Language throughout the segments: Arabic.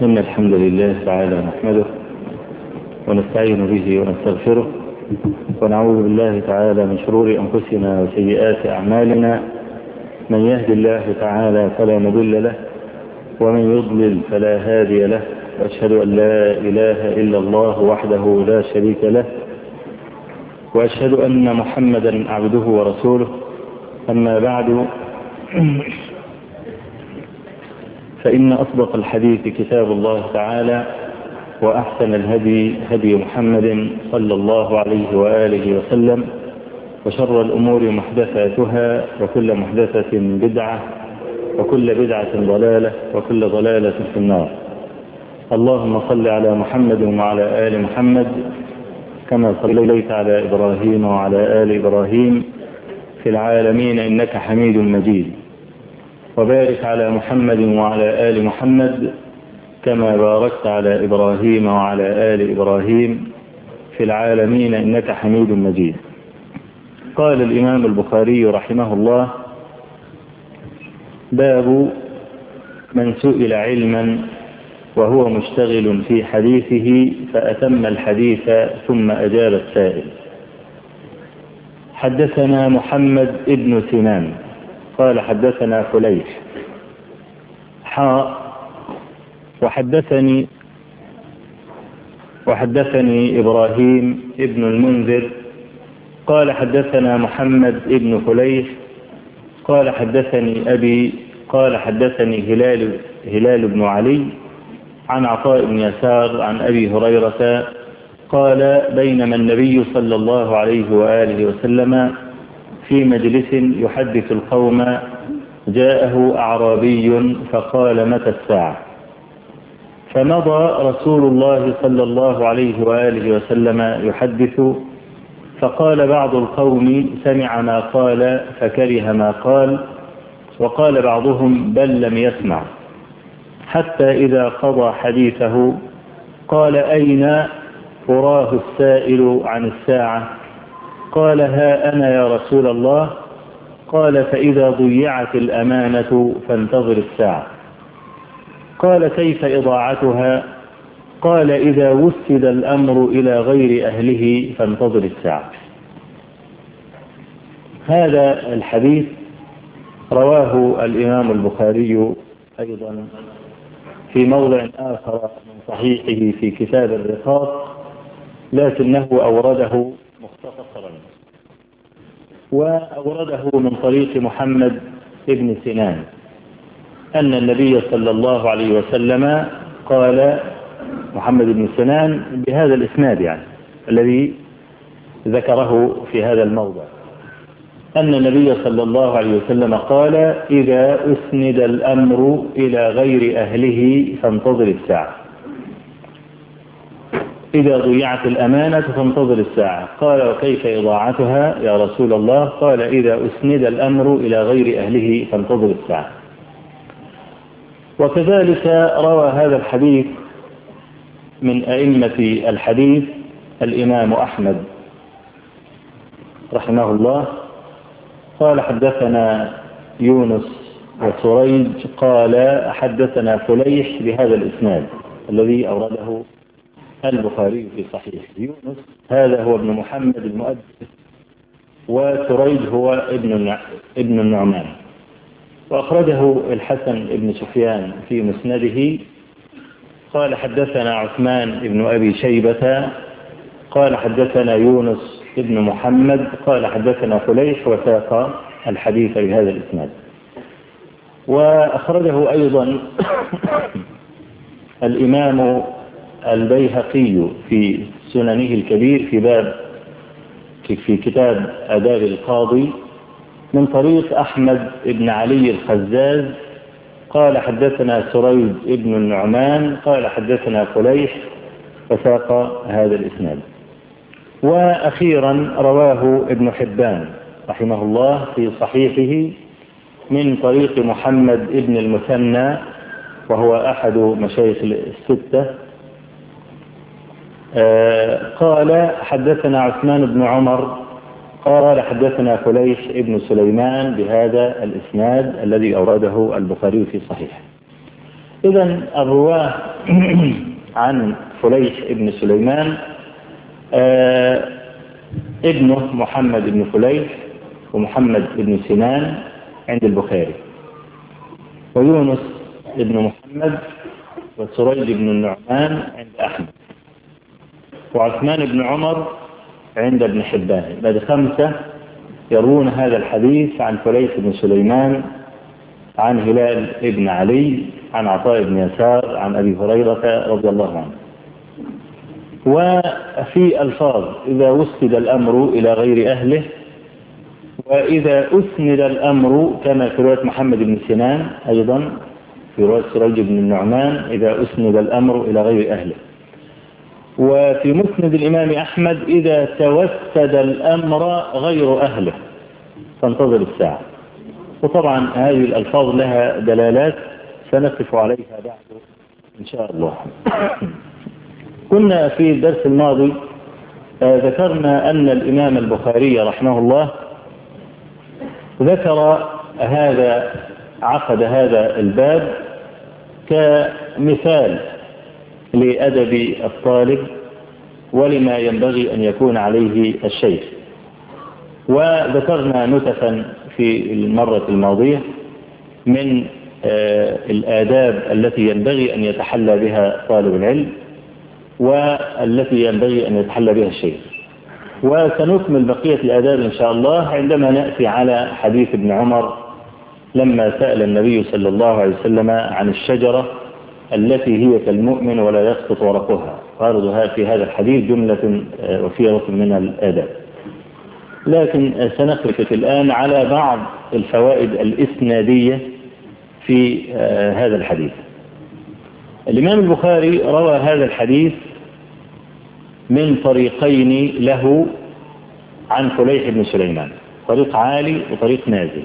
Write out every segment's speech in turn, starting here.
إن الحمد لله تعالى نحمده ونستعين به ونستغفره ونعوذ بالله تعالى من شرور أنفسنا وسيئات أعمالنا. من يهد الله تعالى فلا مضل له ومن يضلل فلا هادي له، وأشهد أن لا إله إلا الله وحده لا شريك له، وأشهد أن محمدا عبده ورسوله. أما بعد، فإن أصدق الحديث كتاب الله تعالى، وأحسن الهدي هدي محمد صلى الله عليه وآله وسلم، وشر الأمور محدثاتها، وكل محدثة بدعة، وكل بدعة ضلالة، وكل ضلالة في النار. اللهم صل على محمد وعلى آل محمد كما صليت على إبراهيم وعلى آل إبراهيم في العالمين إنك حميد مجيد، وبارك على محمد وعلى آل محمد كما باركت على إبراهيم وعلى آل إبراهيم في العالمين إنك حميد مجيد. قال الإمام البخاري رحمه الله: باب من سئل علما وهو مشتغل في حديثه فأتم الحديث ثم أجاب السائل. حدثنا محمد ابن سنان قال حدثنا فليح وحدثني إبراهيم ابن المنذر قال حدثنا محمد ابن فليح قال حدثني أبي قال حدثني هلال بن علي عن عطاء بن يسار عن أبي هريرة قال: بينما النبي صلى الله عليه وآله وسلم في مجلس يحدث القوم جاءه أعرابي فقال: متى الساعة؟ فمضى رسول الله صلى الله عليه وآله وسلم يحدث، فقال بعض القوم: سمع ما قال فكره ما قال، وقال بعضهم: بل لم يسمع، حتى إذا قضى حديثه قال: أين أراه السائل عن الساعة؟ قال: ها أنا يا رسول الله. قال: فإذا ضيعت الأمانة فانتظر الساعة. قال: كيف إضاعتها؟ قال: إذا وسد الأمر إلى غير أهله فانتظر الساعة. هذا الحديث رواه الإمام البخاري أيضا في موضع آخر من صحيحه في كتاب الرقاق، لكنه أورده مختصرا، وأورده من طريق محمد ابن سنان أن النبي صلى الله عليه وسلم قال، محمد بن سنان بهذا الإسناد يعني الذي ذكره في هذا الموضع، أن النبي صلى الله عليه وسلم قال: إذا أسند الأمر إلى غير أهله فانتظر الساعة. إذا ضيعت الأمانة فانتظر الساعة. قال: وكيف إضاعتها يا رسول الله؟ قال: إذا أسند الأمر إلى غير أهله فانتظر الساعة. وكذلك روى هذا الحديث من أئمة الحديث الإمام أحمد رحمه الله قال: حدثنا يونس وسريج قال حدثنا فليح بهذا الإسناد الذي أورده البخاري في صحيح. يونس هذا هو ابن محمد المؤدب، وسريج هو ابن النعمان، وأخرجه الحسن بن سفيان في مسنده قال: حدثنا عثمان بن أبي شيبة قال حدثنا يونس ابن محمد قال حدثنا فليح، وساق الحديث بهذا الإسناد. وأخرجه أيضا الإمام البيهقي في سننه الكبير في كتاب آداب القاضي من طريق أحمد بن علي الخزاز قال حدثنا سريج ابن النعمان قال حدثنا فليح، وساق هذا الإسناد. وأخيرا رواه ابن حبان رحمه الله في صحيحه من طريق محمد ابن المثنى، وهو أحد مشايخ الستة، قال حدثنا عثمان بن عمر قال حدثنا فليح ابن سليمان بهذا الإسناد الذي أورده البخاري في صحيح. إذن الرواة عن فليح بن سليمان ابنه محمد بن فليح ومحمد بن سنان عند البخاري، ويونس بن محمد وسريج بن النعمان عند أحمد، وعثمان بن عمر عند ابن حبان. بعد 5 يروون هذا الحديث عن فليح بن سليمان عن هلال بن علي عن عطاء بن يسار عن أبي هريرة رضي الله عنه. وفي ألفاظ إذا وسد الأمر إلى غير أهله، وإذا أسند الأمر كما في رواية محمد بن سنان، أيضا في رواية سريج بن النعمان إذا أسند الأمر إلى غير أهله. وفي مسند الإمام أحمد إذا توسد الأمر غير أهله فانتظر الساعة. وطبعا هذه الألفاظ لها دلالات سنقف عليها بعد إن شاء الله. كنا في الدرس الماضي ذكرنا أن الإمام البخاري رحمه الله ذكر عقد هذا الباب كمثال لأدب الطالب ولما ينبغي أن يكون عليه الشيخ. وذكرنا نتفا في المرة الماضية من الآداب التي ينبغي أن يتحلى بها طالب العلم والتي ينبغي أن يتحلى بها الشيخ. وسنكمل بقية الآداب إن شاء الله عندما نأتي على حديث ابن عمر لما سأل النبي صلى الله عليه وسلم عن الشجرة التي هي كالمؤمن ولا يسقط ورقها. عرضها في هذا الحديث جملة وفيرة من الآداب. لكن سنقف الآن على بعض الفوائد الإسنادية في هذا الحديث. الإمام البخاري روى هذا الحديث من طريقين له عن فليح بن سليمان، طريق عالي وطريق نازل.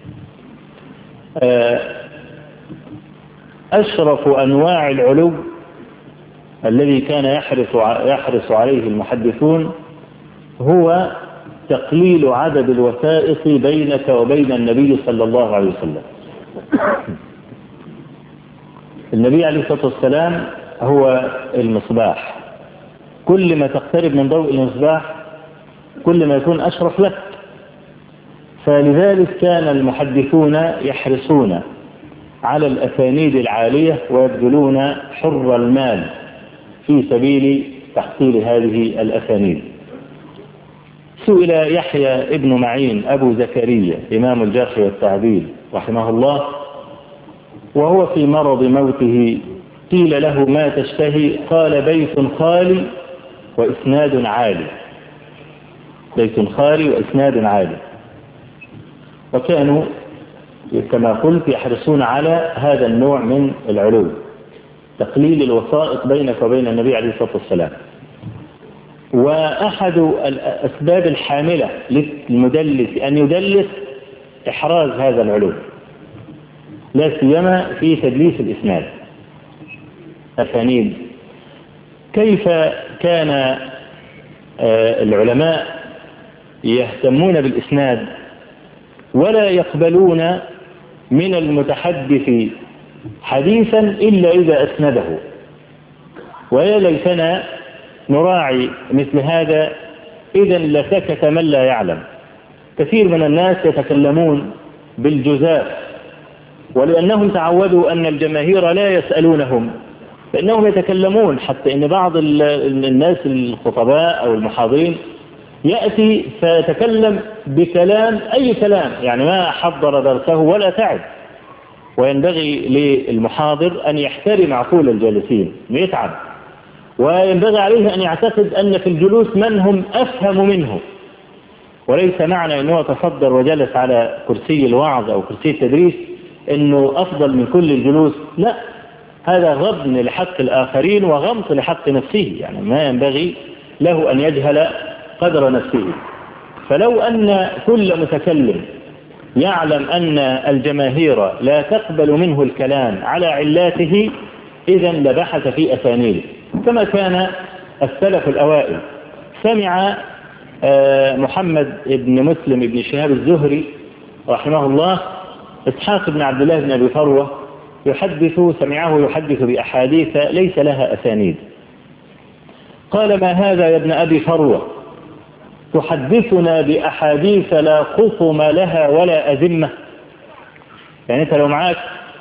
أشرف أنواع العلو الذي كان يحرص عليه المحدثون هو تقليل عدد الوسائط بينك وبين النبي صلى الله عليه وسلم. النبي عليه الصلاة والسلام هو المصباح، كل ما تقترب من ضوء المصباح كل ما يكون أشرف لك. فلذلك كان المحدثون يحرصون على الأسانيد العالية ويبذلون حر المال في سبيل تحصيل هذه الأسانيد. سئل يحيى ابن معين أبو زكريا إمام الجرح والتعديل رحمه الله وهو في مرض موته، قيل له ما تشتهي؟ قال بيت خالي وإسناد عالي. بيت خالي وإسناد عالي. وكانوا كما قلت يحرصون على هذا النوع من العلو، تقليل الوسائط بينك وبين النبي عليه الصلاة والسلام. وأحد الأسباب الحاملة للمدلس أن يدلس إحراز هذا العلو، لا سيما في تدليس الإسناد. أسانيد كيف كان العلماء يهتمون بالإسناد ولا يقبلون من المتحدث حديثا إلا إذا أسنده. ويا ليتنا نراعي مثل هذا، إذا لسكت من لا يعلم. كثير من الناس يتكلمون بالجزاف، ولأنهم تعودوا أن الجماهير لا يسألونهم فإنهم يتكلمون، حتى أن بعض الناس الخطباء أو المحاضرين يأتي فيتكلم بكلام أي كلام، يعني ما حضر درسه ولا تعب. وينبغي للمحاضر أن يحترم عقول الجالسين ويتعب، وينبغي عليه أن يعتقد أن في الجلوس من هم أفهم منه، وليس معنى أنه تصدر وجلس على كرسي الوعظ أو كرسي التدريس أنه أفضل من كل الجلوس. لا، هذا غضن لحق الآخرين وغمط لحق نفسه، يعني ما ينبغي له أن يجهل قدر نفسه. فلو أن كل متكلم يعلم أن الجماهير لا تقبل منه الكلام على علاته إذن لبحث في أسانيده، كما كان السلف الأوائل. سمع محمد بن مسلم بن شهاب الزهري رحمه الله إسحاق بن عبد الله بن أبي فروة سمعه يحدث بأحاديث ليس لها أسانيد. قال: ما هذا يا ابن أبي فروة، تحدثنا بأحاديث لا قطم لها ولا أذمة؟ يعني أنت لو معاك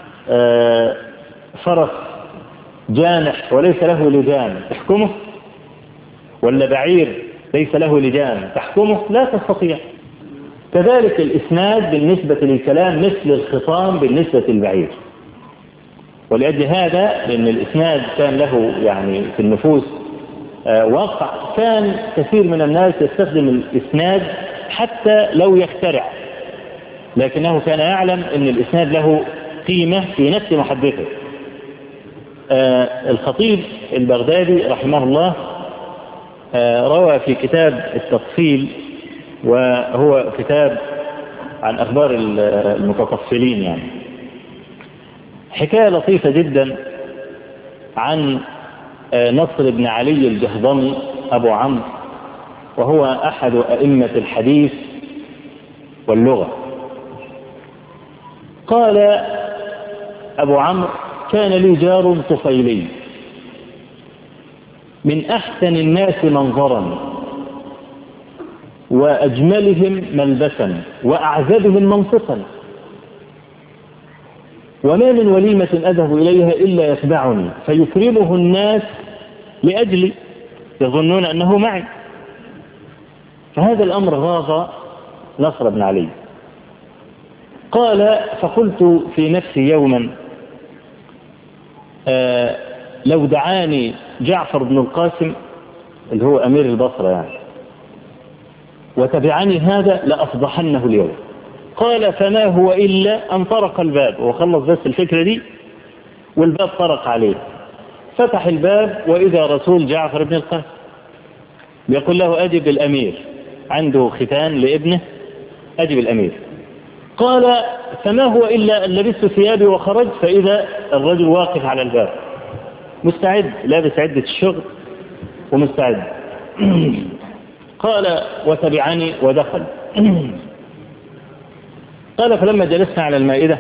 فرس جانح وليس له لجام تحكمه، ولا بعير ليس له لجام تحكمه؟ لا تستطيع. كذلك الإسناد بالنسبة للكلام مثل الخطام بالنسبة للبعير. ولأجل هذا، لأن الإسناد كان له يعني في النفوس وقع، كان كثير من الناس يستخدم الإسناد حتى لو يخترع، لكنه كان يعلم أن الإسناد له قيمة في نفس محدثه. الخطيب البغدادي رحمه الله روى في كتاب التفصيل، وهو كتاب عن أخبار المتطفلين، يعني حكاية لطيفة جدا عن نصر بن علي الجهضمي أبو عمرو، وهو أحد أئمة الحديث واللغة. قال أبو عمرو: كان لي جار طفيلي من أحسن الناس منظرا وأجملهم ملبسا وأعذبهم منطقا، وما من وليمة أذهب إليها إلا يتبعني فيكرمه الناس لأجلي، يظنون أنه معي. فهذا الأمر غاض نصر بن علي. قال: فقلت في نفسي يوما: لو دعاني جعفر بن القاسم اللي هو أمير البصرة يعني وتبعني هذا لأفضحنه اليوم. قال: فما هو إلا أن طرق الباب، وخلص بس الفكرة دي والباب طرق عليه، فتح الباب وإذا رسول جعفر بن القاسم يقول له: أجب الأمير، عنده ختان لابنه، أجب الأمير. قال: فما هو إلا أن لبست ثيابي وخرجت فإذا الرجل واقف على الباب مستعد، لابس عدة الشغل ومستعد. قال: وتبعني ودخل. قال: فلما جلسنا على المائدة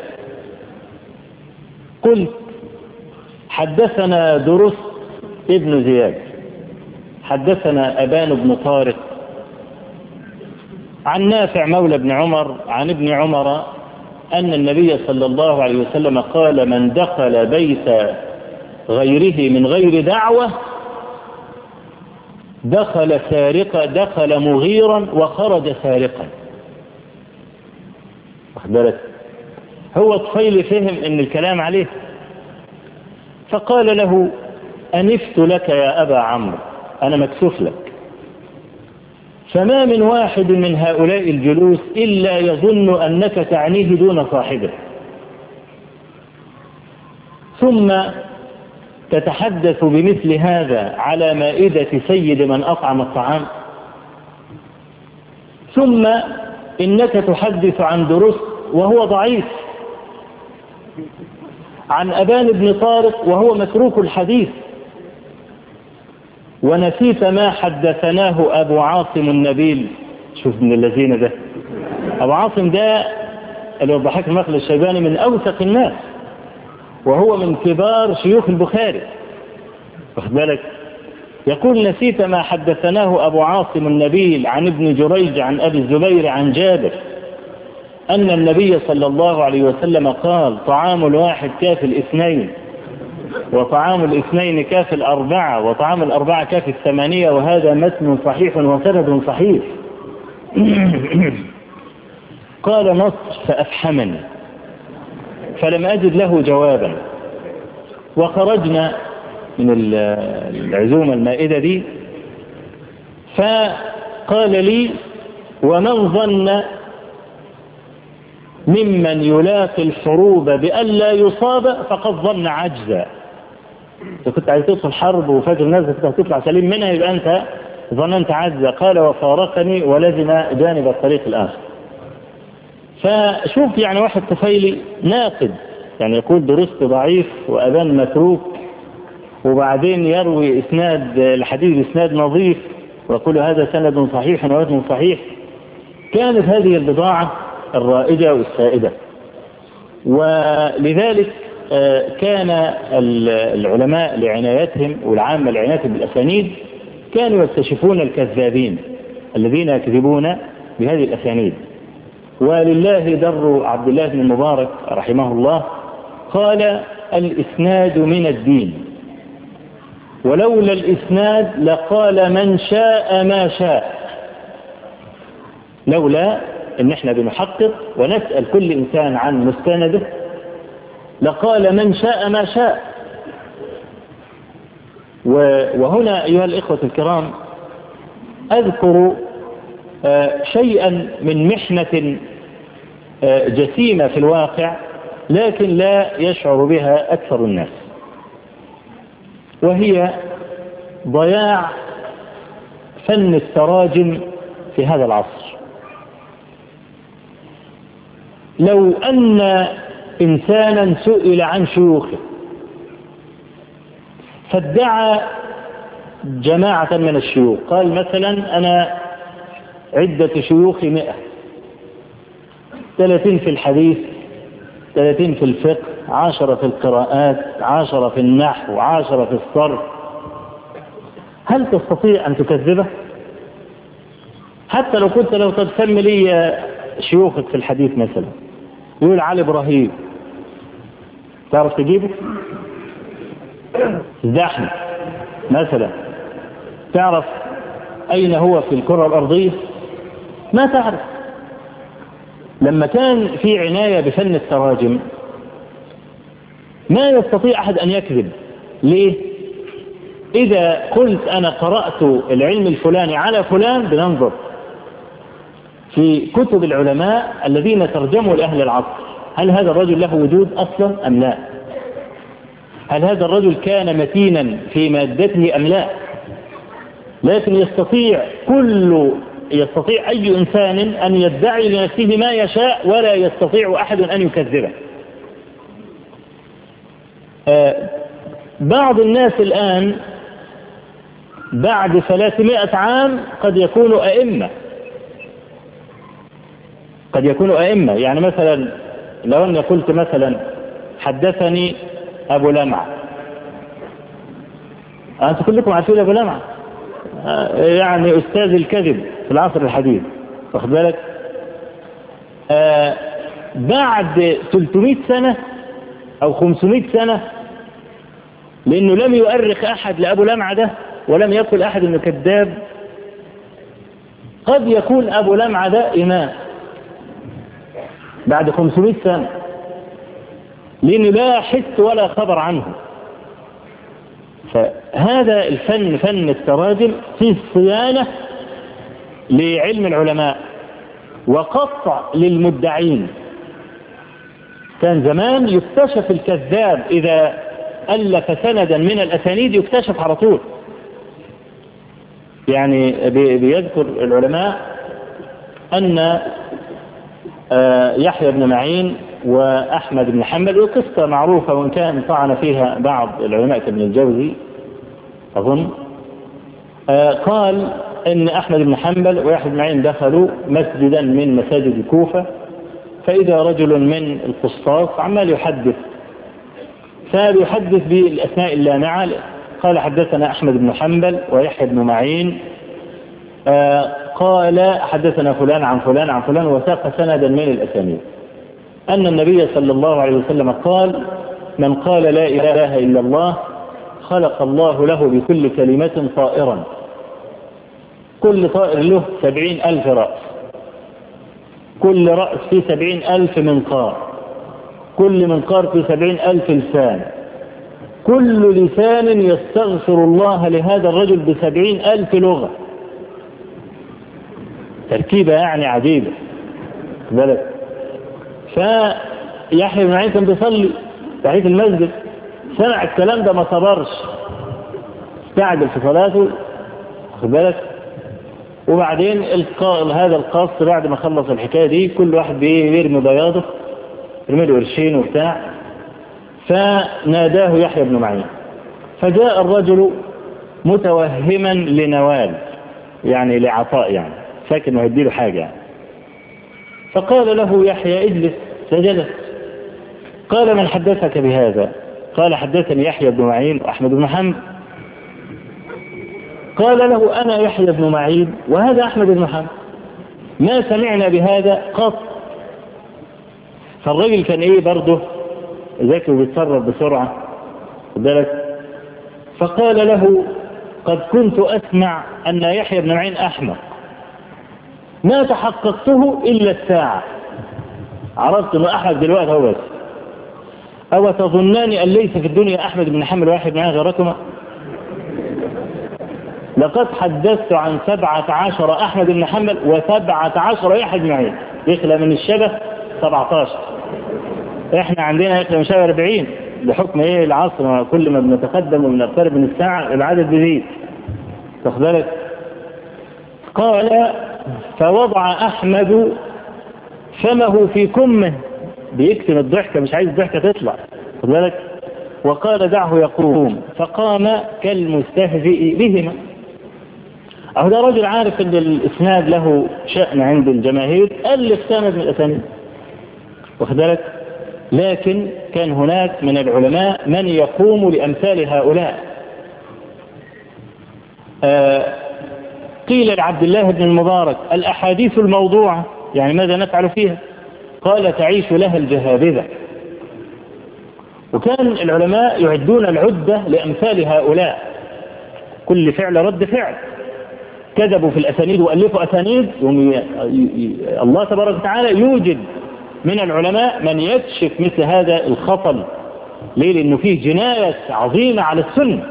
قلت: حدثنا درست ابن زياد، حدثنا أبان بن طارق عن نافع مولى بن عمر عن ابن عمر أن النبي صلى الله عليه وسلم قال: من دخل بيت غيره من غير دعوة دخل سارقا، دخل مغيرا وخرج سارقا. واخد بالك؟ هو طفيل فهم ان الكلام عليه، فقال له: أنفت لك يا أبا عمرو، أنا مكسوف لك. فما من واحد من هؤلاء الجلوس إلا يظن أنك تعنيه دون صاحبه، ثم تتحدث بمثل هذا على مائدة سيد من أطعم الطعام، ثم إنك تحدث عن درست وهو ضعيف، عن أبان بن طارق وهو متروك الحديث، ونسيت ما حدثناه أبو عاصم النبيل. شوف من الذين ده، أبو عاصم ده اللي هو الضحاك المخلد الشيباني من أوثق الناس، وهو من كبار شيوخ البخاري. واخد بالك؟ يقول: نسيت ما حدثناه أبو عاصم النبيل عن ابن جريج عن أبي الزبير عن جابر أن النبي صلى الله عليه وسلم قال: طعام الواحد كاف الاثنين، وطعام الاثنين كاف الأربعة، وطعام الأربعة كاف الثمانية، وهذا متن صحيح وسند صحيح. قال نصر: فأفحمني فلم أجد له جوابا. وخرجنا من العزومة المائدة دي، فقال لي: ومن ظن ممن يلاقي الحروب بألا يصاب فقد ظن عجزا. إذا كنت عايز تدخل حرب وفاكر نفسك هتطلع سليم منها يبقى أنت ظننت عجزا. قال: وفارقني ولزم جانب الطريق الآخر. فشوف يعني واحد طفيلي ناقد، يعني يقول درست ضعيف وأبان متروك، وبعدين يروي إسناد الحديث إسناد نظيف ويقول هذا سند صحيح ومتن صحيح. كانت هذه البضاعة الرائجة والسائدة، ولذلك كان العلماء لعنايتهم والعامة لعنايتهم بالأسانيد كانوا يكتشفون الكذابين الذين يكذبون بهذه الأسانيد. ولله در عبد الله بن المبارك رحمه الله قال: الإسناد من الدين، ولولا الإسناد لقال من شاء ما شاء. لولا ان احنا بنحقق ونسأل كل انسان عن مستنده لقال من شاء ما شاء. وهنا ايها الاخوة الكرام اذكر شيئا من محنة جسيمة في الواقع لكن لا يشعر بها اكثر الناس، وهي ضياع فن التراجم في هذا العصر. لو أن إنسانا سئل عن شيوخه فادعى جماعة من الشيوخ، قال مثلا أنا عدة شيوخي 100، 30 في الحديث، 30 في الفقه، 10 في القراءات، 10 في النحو، 10 في الصرف، هل تستطيع أن تكذبه؟ حتى لو كنت تسمي لي شيوخك في الحديث مثلا، يقول علي إبراهيم، تعرف تجيبه؟ الزحمة مثلا، تعرف أين هو في الكرة الأرضية؟ ما تعرف. لما كان في عناية بفن التراجم ما يستطيع أحد أن يكذب. ليه؟ إذا قلت أنا قرأت العلم الفلاني على فلان، بننظر في كتب العلماء الذين ترجموا لأهل العصر، هل هذا الرجل له وجود أصلا أم لا؟ هل هذا الرجل كان متينا في مادته أم لا؟ لكن يستطيع أي إنسان أن يدعي لنفسه ما يشاء ولا يستطيع أحد أن يكذبه. بعض الناس الآن بعد 300 عام قد يكونوا أئمة. يعني مثلا لو أن قلت مثلا حدثني أبو لمعة، أنتم كلكم عارفين أبو لمعة، يعني أستاذ الكذب في العصر الحديث، واخد بالك؟ بعد 300 سنة أو 500 سنة، لأنه لم يؤرخ أحد لأبو لمعة ده ولم يقل أحد أنه كذاب، قد يكون أبو لمعة ده إمام بعد 500 سنة، لأنه لا حس ولا خبر عنه. فهذا الفن، فن التراجم، في الصيانة لعلم العلماء وقطع للمدعين. كان زمان يكتشف الكذاب إذا ألف سندا من الأسانيد، يكتشف على طول. يعني بيذكر العلماء أن يحيى بن معين وأحمد بن حنبل، وقصة معروفة وإن كان طعن فيها بعض العلماء كابن الجوزي أظن، قال إن أحمد بن حنبل ويحيى بن معين دخلوا مسجدا من مساجد الكوفة، فإذا رجل من القسطاس عمال يحدث، فيحدث بالأسماء اللامعة، قال حدثنا أحمد بن حنبل ويحيى بن معين قال حدثنا فلان عن فلان عن فلان، وساق سندا من الأسانيد أن النبي صلى الله عليه وسلم قال: من قال لا إله إلا الله خلق الله له بكل كلمة طائرا، كل طائر له 70,000 رأس، كل رأس فيه 70,000 منقار، كل منقار فيه 70,000 لسان، كل لسان يستغفر الله لهذا الرجل ب70,000 لغة. تركيبة يعني عجيبة بالك. فيحيى بن معين كان بيصلي تحية المسجد، سمع الكلام ده ما صبرش، استعجل في صلاته، خد بالك. وبعدين هذا القصر بعد ما خلص الحكاية دي كل واحد بيرمي بياضه، يرمي له قرشين وبتاع، فناداه يحيى بن معين، فجاء الرجل متوهما لنوال، يعني لعطاء، يعني فاكر انه هيديله حاجة يعني. فقال له يحيى: اجلس، فجلس. قال من حدثك بهذا؟ قال حدثني يحيى بن معين وأحمد بن حنبل. قال له أنا يحيى بن معين وهذا أحمد بن حنبل، ما سمعنا بهذا قط. فالرجل كان إيه برضه ذكي وبيتصرف بسرعة بالك، فقال له قد كنت أسمع أن يحيى بن معين أحمق، ما تحققته إلا الساعة، عرفت أنه أحمق دلوقتي هو بس. أو تظنان أن ليس في الدنيا أحمد بن حنبل واحد معي غيركما؟ لقد حدثت عن 17 أحمد بن حنبل و17 يحيى بن معين، يخلى من الشبه 17. احنا عندنا يخلى من الشبه 40 بحكم ايه العصر، كل ما بنتقدم وبنقترب من الساعة العدد بيزيد، تاخد بالك. قال فوضع أحمد فمه في كمه، بيكتم الضحكة مش عايز الضحكة تطلع، خد بالك. وقال دعه يقوم، فقام كالمستهزئ بهما. أهو ده رجل عارف أن الإسناد له شأن عند الجماهير، ألف سند من الأسانيد، واخد بالك. لكن كان هناك من العلماء من يقوم لأمثال هؤلاء. قيل لعبد الله بن المبارك الأحاديث الموضوعة يعني ماذا نفعل فيها؟ قال تعيش لها الجهابذة. وكان العلماء يعدون العدة لأمثال هؤلاء، كل فعل رد فعل. كذبوا في الأسانيد وألفوا أسانيد، الله تبارك وتعالى يوجد من العلماء من يكشف مثل هذا الخطل. ليه؟ لأنه فيه جناية عظيمة على السنة.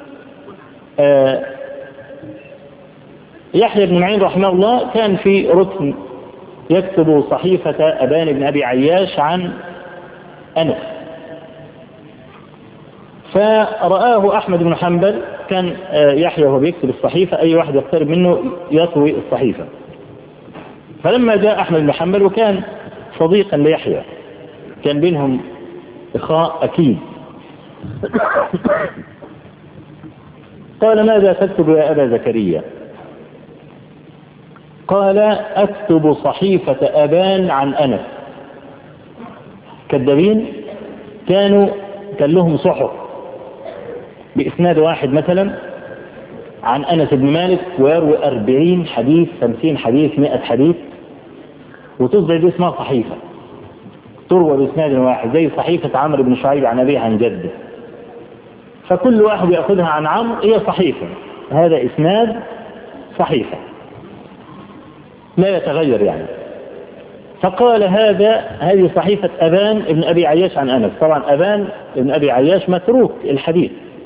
يحيى بن معين رحمه الله كان في ركن يكتب صحيفة أبان بن أبي عياش عن أنس، فرآه أحمد بن حنبل. كان يحيى وهو بيكتب الصحيفة أي واحد يقترب منه يطوي الصحيفة. فلما جاء أحمد بن حنبل وكان صديقا ليحيى، كان بينهم إخاء أكيد، قال ماذا تكتب يا أبا زكريا؟ قال أكتب صحيفة أبان عن أنس. كذابين كان لهم صحف بإسناد واحد مثلا عن أنس بن مالك، ويروي 40 حديث 50 حديث 100 حديث، وتصدر دي اسمها صحيفة تروى بإسناد واحد، زي صحيفة عمرو بن شعيب عن أبيه عن جده. فكل واحد يأخذها عن عمرو هي صحيفة، هذا إسناد صحيفة لا يتغير يعني. فقال هذه صحيفة أبان ابن أبي عياش عن أنس. طبعا أبان ابن أبي عياش متروك الحديث،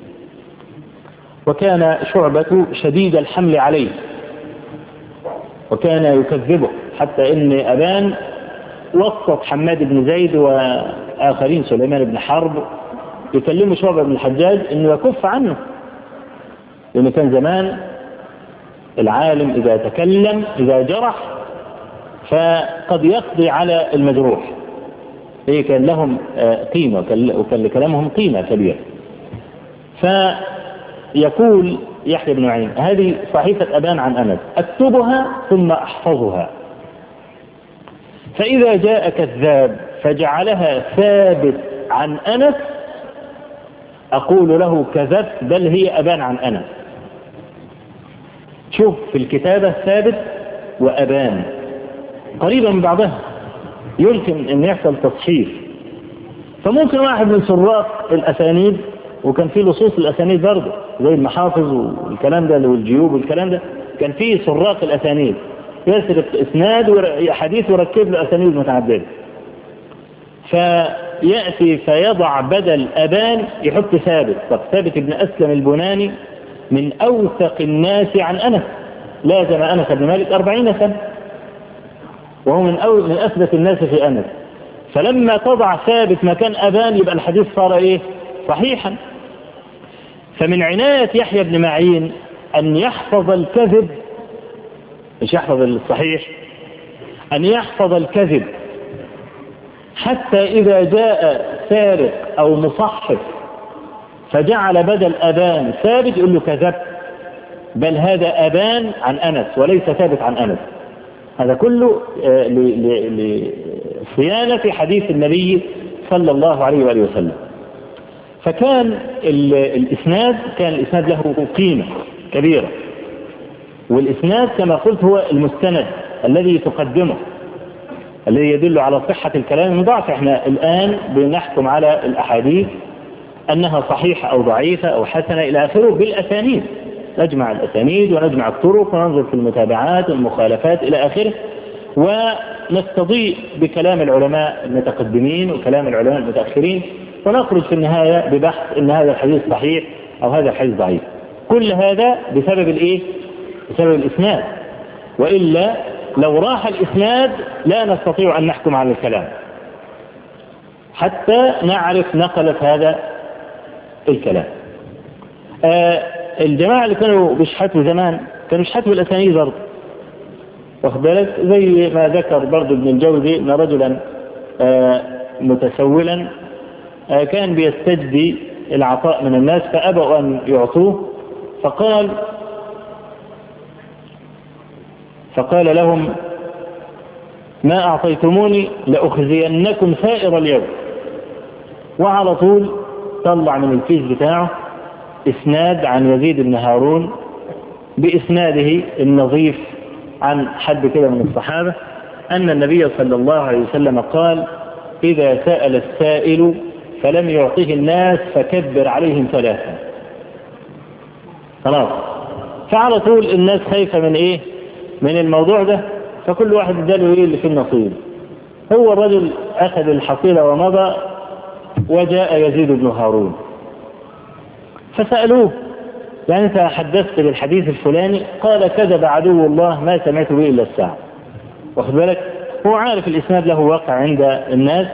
وكان شعبة شديد الحمل عليه وكان يكذبه، حتى إن أبان وسط حماد بن زيد وآخرين سليمان بن حرب يكلموا شعبة بن الحجاج إنه يكف عنه، لأنه كان زمان العالم إذا تكلم إذا جرح فقد يقضي على المجروح. إيه كان لهم قيمة، وكان لكلامهم قيمة كبيرة. فيقول يحيى بن معين هذه صحيفة أبان عن أنس، أكتبها ثم أحفظها، فإذا جاء كذاب فجعلها ثابت عن أنس أقول له كذبت، بل هي أبان عن أنس. شوف في الكتابة ثابت وأبان قريبا من بعضها، يمكن أن يحصل تصحيف. فممكن واحد من سراق الأسانيد، وكان فيه لصوص الأسانيد برضه زي المحافظ والكلام ده والجيوب والكلام ده، كان فيه سراق الأسانيد يسرق إسناد وحديث وركب له أسانيد متعددة، فيأتي فيضع بدل أبان يحط ثابت. طب ثابت ابن أسلم البناني من أوثق الناس عن أنس، لازم أنس بن مالك 40 سنة، وهو من أثبت الناس في أنس. فلما تضع ثابت مكان أبان يبقى الحديث صار إيه؟ صحيحا. فمن عناية يحيى بن معين أن يحفظ الكذب، مش يحفظ الصحيح، أن يحفظ الكذب حتى إذا جاء سارق أو مصحف فجعل بدل أبان ثابت يقول له كذبت، بل هذا أبان عن أنس وليس ثابت عن أنس. هذا كله لصيانة حديث النبي صلى الله عليه وآله وسلم. فكان الإسناد له قيمة كبيرة، والإسناد كما قلت هو المستند الذي تقدمه، الذي يدل على صحة الكلام المضاعف. احنا الآن بنحكم على الأحاديث أنها صحيحة أو ضعيفة أو حسنة إلى آخره بالأسانيد، نجمع الأسانيد ونجمع الطرق وننظر في المتابعات والمخالفات إلى آخره، ونستضيء بكلام العلماء المتقدمين وكلام العلماء المتأخرين، ونخرج في النهاية ببحث أن هذا الحديث صحيح أو هذا الحديث ضعيف. كل هذا بسبب الإيه؟ بسبب الإسناد، وإلا لو راح الإسناد لا نستطيع أن نحكم على الكلام حتى نعرف نقلة هذا الكلام. الجماعة اللي كانوا بيشحتوا زمان كانوا بيشحتوا الأسانيد برضه، واخد بالك، زي ما ذكر برضه ابن الجوزي أن رجلا متسولا كان بيستجدي العطاء من الناس فأبوا أن يعطوه، فقال لهم: ما أعطيتموني لأخزينكم سائر اليوم. وعلى طول طلع من الكيس بتاعه إسناد عن يزيد بن هارون بإسناده النظيف عن حد كده من الصحابة أن النبي صلى الله عليه وسلم قال: إذا سأل السائل فلم يعطه الناس فكبر عليهم 3. خلاص. فعلى طول الناس خايفة من إيه؟ من الموضوع ده، فكل واحد اداله إيه اللي في النصيب. هو الرجل أخذ الحصيلة ومضى، وجاء يزيد بن هارون فسألوه: يعني أنت حدثت بالحديث الفلاني؟ قال: كذب عدو الله ما سمعت به إلا الساعة. واخد بالك، هو عارف الإسناد له واقع عند الناس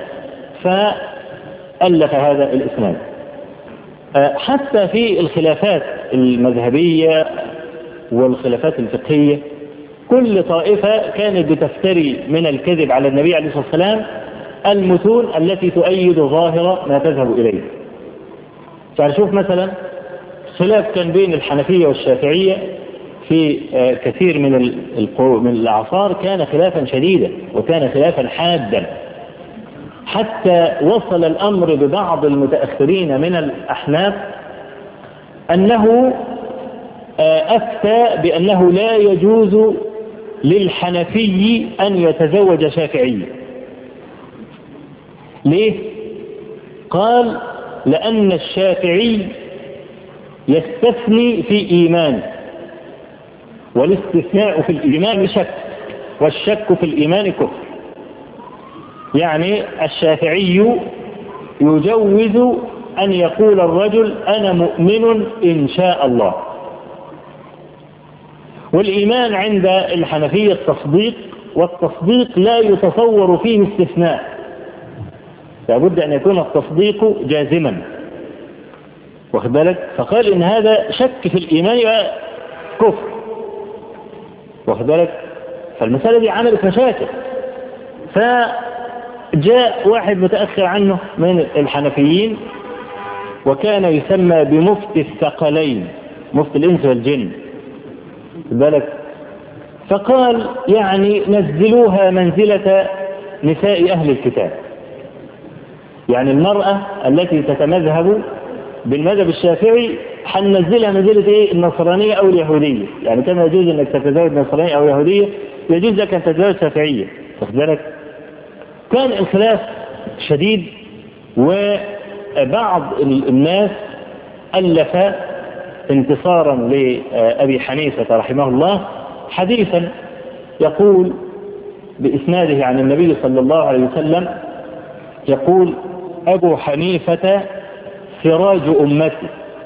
فألف هذا الإسناد. حتى في الخلافات المذهبية والخلافات الفقهية كل طائفة كانت بتفتري من الكذب على النبي عليه الصلاة والسلام المتون التي تؤيد ظاهرة ما تذهب إليه. فنشوف مثلا خلاف كان بين الحنفية والشافعية في كثير من الأعصار، كان خلافا شديدا وكان خلافا حادا، حتى وصل الأمر ببعض المتأخرين من الأحناف أنه أفتى بأنه لا يجوز للحنفي أن يتزوج شافعية. ليه؟ قال: لأن الشافعي يستثني في إيمانه، والاستثناء في الإيمان شك، والشك في الإيمان كفر. يعني الشافعي يجوز أن يقول الرجل: أنا مؤمن إن شاء الله. والإيمان عند الحنفية التصديق، والتصديق لا يتصور فيه استثناء، لابد أن يكون التصديق جازما. واخد بالك، فقال إن هذا شك في الإيمان يبقى كفر. واخد بالك، فالمسألة دي عملت مشاكل. فجاء واحد متأخر عنه من الحنفيين وكان يسمى بمفتي الثقلين، مفتي الإنس والجن، واخد بالك، فقال: يعني نزلوها منزلة نساء أهل الكتاب. يعني المرأة التي تتمذهب بالمذهب الشافعي حننزلها منزلة ايه؟ النصرانية او اليهودية. يعني كما يجوز انك تتزوج نصرانية او يهودية، يجوز لك ان تتزوج شافعية. واخد بالك، كان الخلاف شديد، وبعض الناس ألف انتصارا لأبي حنيفة رحمه الله حديثا يقول بإسناده عن النبي صلى الله عليه وسلم، يقول: أبو حنيفة سراج أمتي،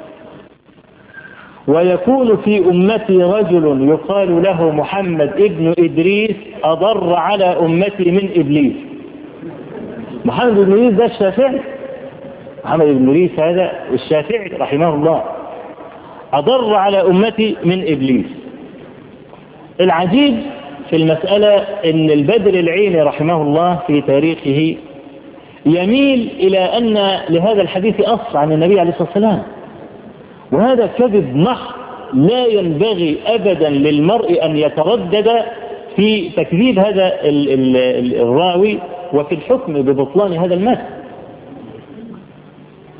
ويكون في أمتي رجل يقال له محمد ابن إدريس أضر على أمتي من إبليس. محمد بن إدريس ده الشافعي، محمد بن إدريس هذا الشافعي رحمه الله، أضر على أمتي من إبليس. العجيب في المسألة أن البدر العيني رحمه الله في تاريخه يميل إلى أن لهذا الحديث أصل عن النبي عليه الصلاة والسلام، وهذا كذب محض. لا ينبغي أبدا للمرء أن يتردد في تكذيب هذا الراوي وفي الحكم ببطلان هذا المتن.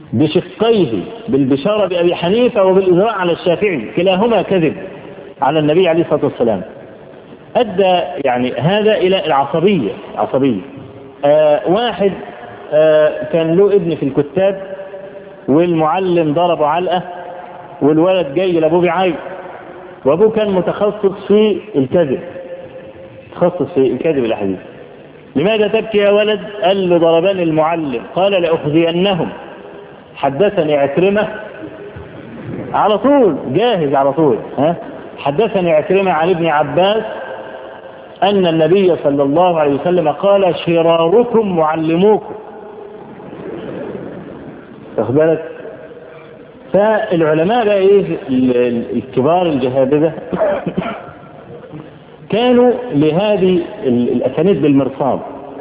بشقيه، بالبشارة بأبي حنيفة وبالإزراء على الشافعي، كلاهما كذب على النبي عليه الصلاة والسلام. أدى يعني هذا إلى العصبية. واحد كان له ابن في الكتاب، والمعلم ضربه علقة، والولد جاي لأبوه بعيب، وأبوه كان متخصص في الكذب، الأحاديث. لماذا تبكي يا ولد؟ قال له ضربني المعلم. قال لأخذينهم. حدثني عكرمة على طول، جاهز على طول. حدثني عكرمة عن ابن عباس أن النبي صلى الله عليه وسلم قال شراركم معلموكم. أخبرت. فالعلماء بقى إيه الكبار الجهابذة كانوا لهذه الأسانيد بالمرصاد،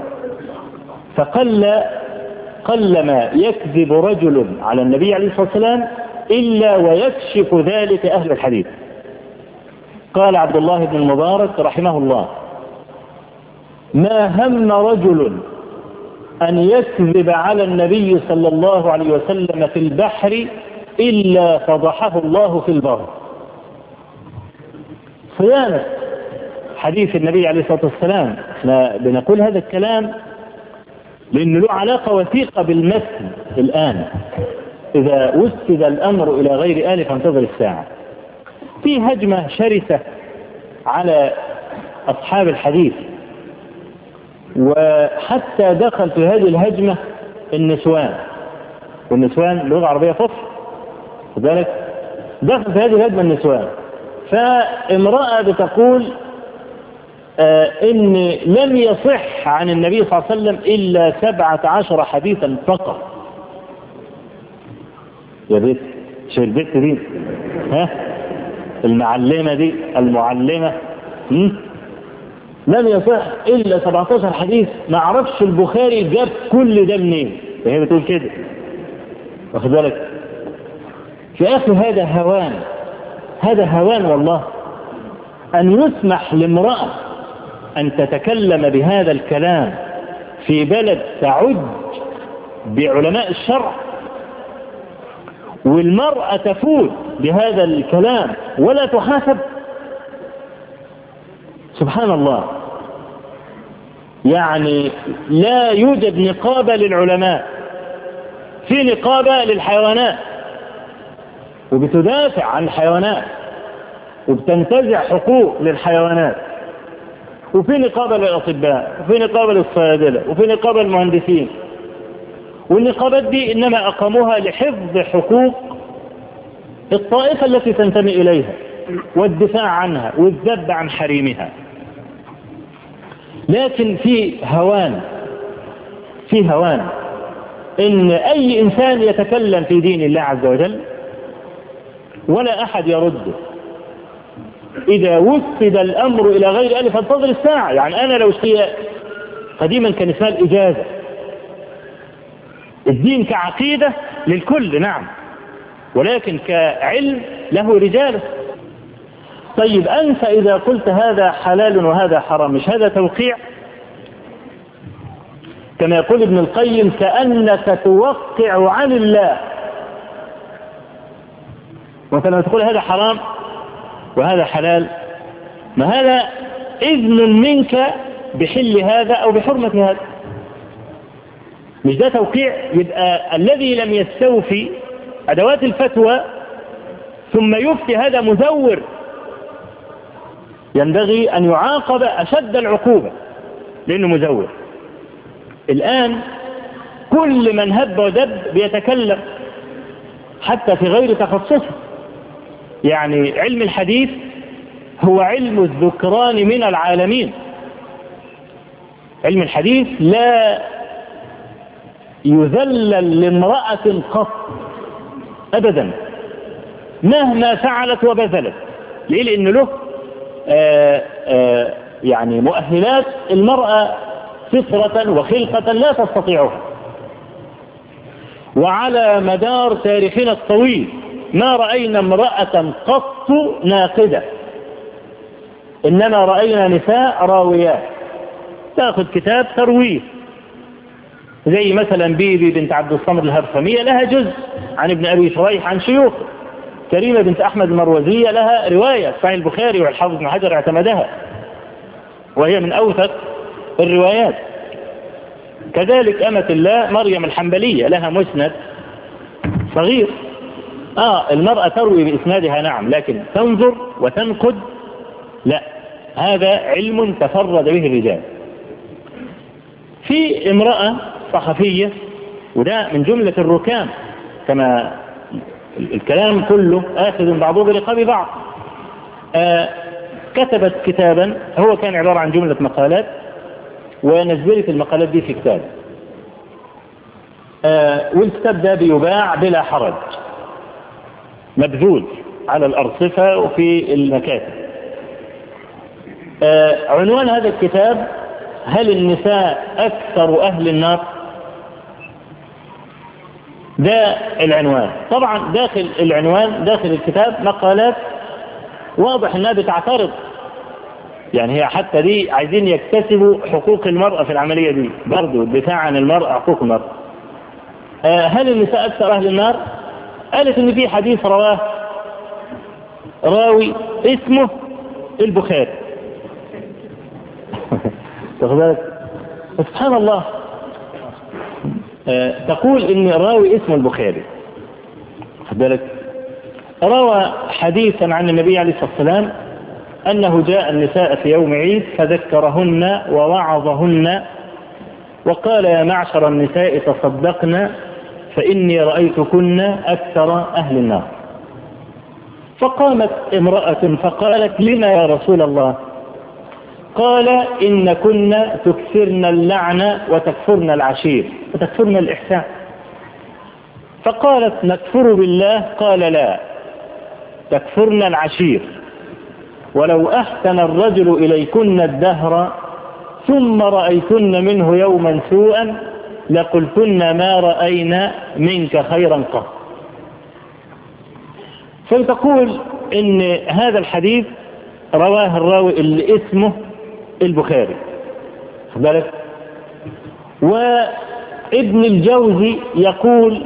قلما يكذب رجل على النبي عليه الصلاة والسلام إلا ويكشف ذلك أهل الحديث. قال عبد الله بن المبارك رحمه الله: ما هم رجل أن يكذب على النبي صلى الله عليه وسلم في البحر إلا فضحه الله في البر. صيانة حديث النبي عليه الصلاة والسلام. احنا بنقول هذا الكلام لأنه له علاقة وثيقة بالمثل. الآن إذا وسد الأمر إلى غير آله فانتظر الساعة. في هجمة شرسة على أصحاب الحديث، وحتى دخل في هذه الهجمة النسوان، والنسوان لغة عربية فصحى، وذلك دخل في هذه الهجمة النسوان. فامرأة بتقول إن لم يصح عن النبي صلى الله عليه وسلم إلا 17 حديثا فقط. يا بيت شو البيت دي؟ المعلمة دي، المعلمة لم يصح إلا 17 حديث. ما عرفش البخاري جاب كل ده منين، وهي بتقول كده. واخد بالك يا أخي؟ هذا هوان والله، أن يسمح لامرأة أن تتكلم بهذا الكلام في بلد تعج بعلماء الشرع، والمرأة تفوت بهذا الكلام ولا تحاسب. سبحان الله. يعني لا يوجد نقابة للعلماء، في نقابة للحيوانات، وبتدافع عن الحيوانات وبتنتزع حقوق للحيوانات، وفي نقابة للأطباء، وفي نقابة للصيادلة، وفي نقابة للمهندسين. والنقابات دي إنما أقاموها لحفظ حقوق الطائفة التي تنتمي إليها والدفاع عنها والذب عن حريمها. لكن في هوان إن أي إنسان يتكلم في دين الله عز وجل ولا أحد يرده. إذا وسد الأمر إلى غير آله فانتظر الساعة. يعني أنا لو قديما كان اسمها الإجازة. الدين كعقيدة للكل نعم، ولكن كعلم له رجاله. طيب أنت إذا قلت هذا حلال وهذا حرام، مش هذا توقيع؟ كما يقول ابن القيم: كأنك توقع عن الله. وانت لما تقول هذا حرام وهذا حلال، ما هذا إذن منك بحل هذا أو بحرمة هذا، مش ده توقيع؟ يبقى الذي لم يستوفي أدوات الفتوى ثم يفتي هذا مزور، ينبغي أن يعاقب أشد العقوبة لأنه مزور. الآن كل من هب ودب بيتكلم حتى في غير تخصصه. يعني علم الحديث هو علم الذكران من العالمين. علم الحديث لا يذلل لامرأة قط أبدا مهما فعلت وبذلت. ليه؟ لأنه له يعني مؤهلات المرأة فطرة وخلقة لا تستطيعها. وعلى مدار تاريخنا الطويل ما رأينا امرأة قط ناقدة، إنما رأينا نساء راويات تأخذ كتاب ترويه زي مثلا بيبي بنت عبد الصمد الهرثمية لها جزء عن ابن أبي شريح عن شيوخ. كريمة بنت أحمد المروزية لها رواية صحيح البخاري والحافظ بن حجر اعتمدها وهي من أوثق الروايات. كذلك أمة الله مريم الحنبلية لها مسند صغير. المرأة تروي بإسنادها نعم، لكن تنظر وتنقد لا، هذا علم تفرد به الرجال. في امرأة صحفية، وده من جملة الركام، كما الكلام كله آخذ بعضه برقاب بعض. كتبت كتابا هو كان عبارة عن جملة مقالات، ونزلت المقالات دي في كتاب، والكتاب ده بيباع بلا حرج، مبذول على الأرصفة وفي المكاتب. عنوان هذا الكتاب: هل النساء أكثر أهل النار؟ ده العنوان. طبعا داخل العنوان داخل الكتاب مقالات واضح انها بتعترض، يعني هي حتى دي عايزين يكتسبوا حقوق المرأة في العملية دي، برضو الدفاع عن المرأة، حقوق المرأة. هل النساء أكثر أهل النار؟ قالت ان في حديث رواه راوي اسمه البخاري. تاخد بالك؟ سبحان الله، تقول ان راوي اسمه البخاري، خد بالك، روى حديثا عن النبي عليه الصلاة والسلام أنه جاء النساء في يوم عيد فذكرهن ووعظهن وقال: يا معشر النساء تصدقن فإني رأيتكن أكثر أهل النار. فقامت امرأة فقالت: لما يا رسول الله؟ قال: إن كنا تكثرن اللعنة وتكفرن العشير وتكفرن الإحسان. فقالت: نكفر بالله؟ قال: لا، تكفرن العشير، ولو أحسن الرجل إليكن الدهر ثم رأيتن منه يوما سوءا لقلتن ما رأينا منك خيرا قط. فتقول إن هذا الحديث رواه الراوي اللي اسمه البخاري، خد بالك. وابن الجوزي يقول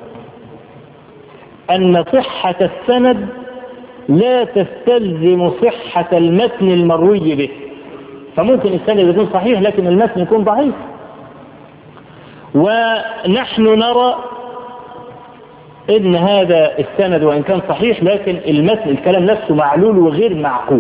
أن صحة السند لا تستلزم صحة المتن المروي به، فممكن السند يكون صحيح لكن المتن يكون ضعيف. ونحن نرى ان هذا السند وان كان صحيح لكن المتن الكلام نفسه معلول وغير معقول.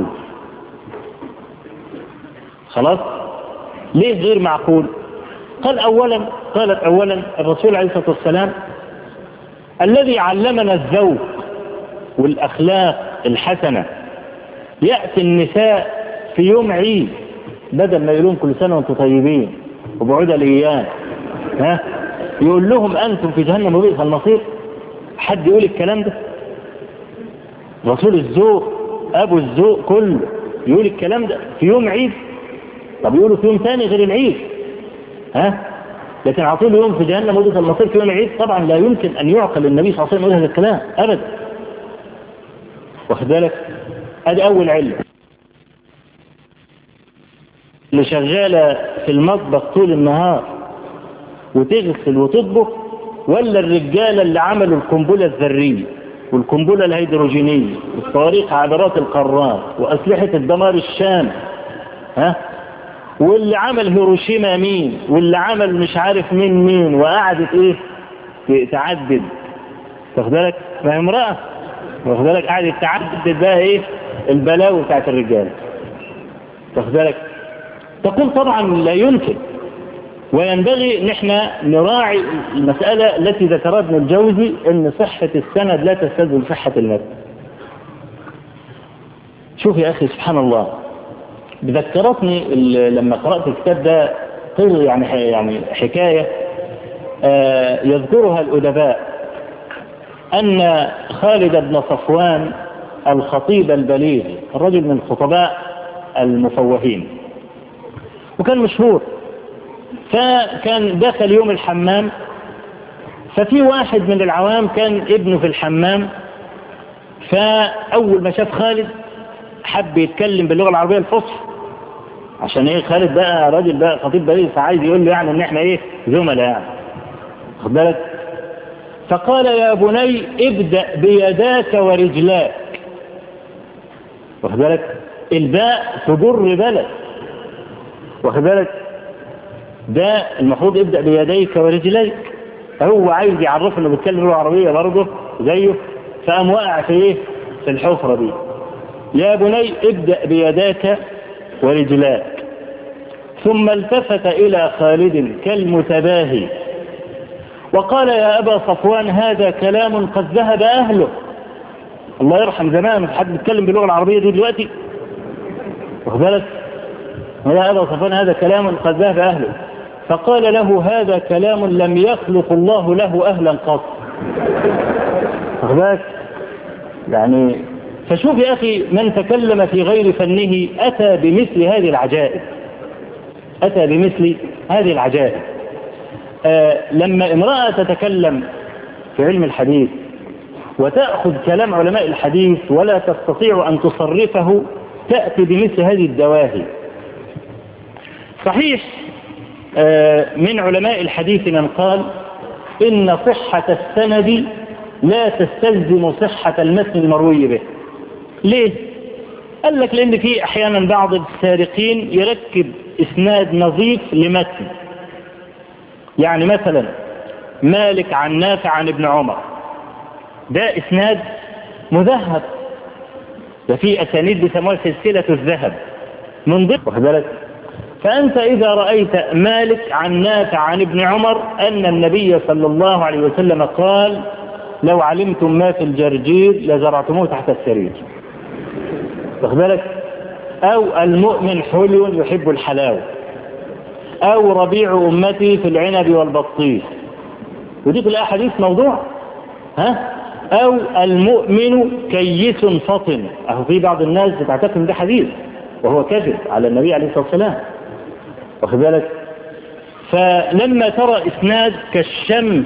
خلاص، ليه غير معقول؟ قالت اولا الرسول عليه الصلاة والسلام الذي علمنا الذوق والاخلاق الحسنة يأتي النساء في يوم عيد بدل ما يقولون كل سنة وانتم طيبين وبعود الايام، يقول لهم انتم في جهنم وبئس المصير. حد يقول الكلام ده؟ رسول الذوق ابو الذوق كله يقول الكلام ده في يوم عيد؟ طب يقولوا في يوم ثاني غير العيد، لكن عطول يوم في جهنم وبئس المصير في يوم العيد؟ طبعا لا يمكن ان يعقل النبي صلى الله عليه وسلم يقول هذا الكلام ابدا. واخد بالك؟ ادي اول علة. اللي شغالة في المطبخ طول النهار وتغسل وتطبخ، ولا الرجالة اللي عملوا القنبلة الذرية والقنبلة الهيدروجينية والصواريخ عبرات القارات وأسلحة الدمار الشامل، واللي عمل هيروشيما مين، واللي عمل مش عارف مين وقعدت تعدد. واخد بالك؟ ما هي امرأة، واخد بالك، قعدت تعدد بقى البلاوي بتاعت الرجال. واخد بالك؟ تقول طبعا لا يمكن، وينبغي ان احنا نراعي المسألة التي ذكرها ابن الجوزي ان صحة السند لا تستلزم صحة المتن. شوف يا اخي سبحان الله، بذكرتني لما قرأت الكتاب ده يعني حكاية يذكرها الأدباء، أن خالد بن صفوان الخطيب البليغ، الرجل من الخطباء المفوهين وكان مشهور، فكان دخل يوم الحمام، ففي واحد من العوام كان ابنه في الحمام، فأول ما شاف خالد حب يتكلم باللغة العربية الفصحى، عشان ايه؟ خالد بقى راجل بقى خطيب بليغ، فعايز يقول له يعني ان احنا ايه؟ زملاء يعني. خد بالك. فقال يا بني ابدأ بيداك ورجلاك. واخد بالك؟ الباء تجر بلد. واخد بالك؟ ده المفروض ابدأ بيديك ورجليك. هو عايز يعرف انه بيتكلم لغة عربية برضه زيه، فقام وقع في ايه؟ في الحفرة دي. يا بني ابدأ بيداك ورجلاك. ثم التفت إلى خالد كالمتباهي وقال يا أبا صفوان هذا كلام قد ذهب أهله. الله يرحم زمان حد بيتكلم باللغة العربية دي دلوقتي. واخد بالك؟ يا أبا صفوان هذا كلام قد ذهب أهله. فقال له هذا كلام لم يخلق الله له أهلا قط. واخد بالك؟ يعني فشوف يا أخي من تكلم في غير فنه أتى بمثل هذه العجائب. أتى بمثل هذه العجائب. لما امرأة تتكلم في علم الحديث وتأخذ كلام علماء الحديث ولا تستطيع أن تصرفه تأتي بمثل هذه الدواهي. صحيح من علماء الحديث من قال إن صحة السند لا تستلزم صحة المتن المروي به. ليه؟ قال لك لأن في أحيانا بعض السارقين يركب إسناد نظيف لمتن. يعني مثلا مالك عن نافع عن ابن عمر، ده إسناد مذهب، ده في أسانيد بيسموها سلسلة الذهب من ضمن. واخد بالك؟ فأنت إذا رأيت مالك عن نافع عن ابن عمر أن النبي صلى الله عليه وسلم قال لو علمتم ما في الجرجير لزرعتموه تحت السرير. واخد بالك؟ أو المؤمن حلو يحب الحلاوة، أو ربيع أمتي في العنب والبطيخ، ودي كلها أحاديث موضوع. أو المؤمن كيس فطن، أهو في بعض الناس بتعتقد ده حديث وهو كذب على النبي عليه الصلاة والسلام. واخد بالك؟ فلما ترى إسناد كالشمس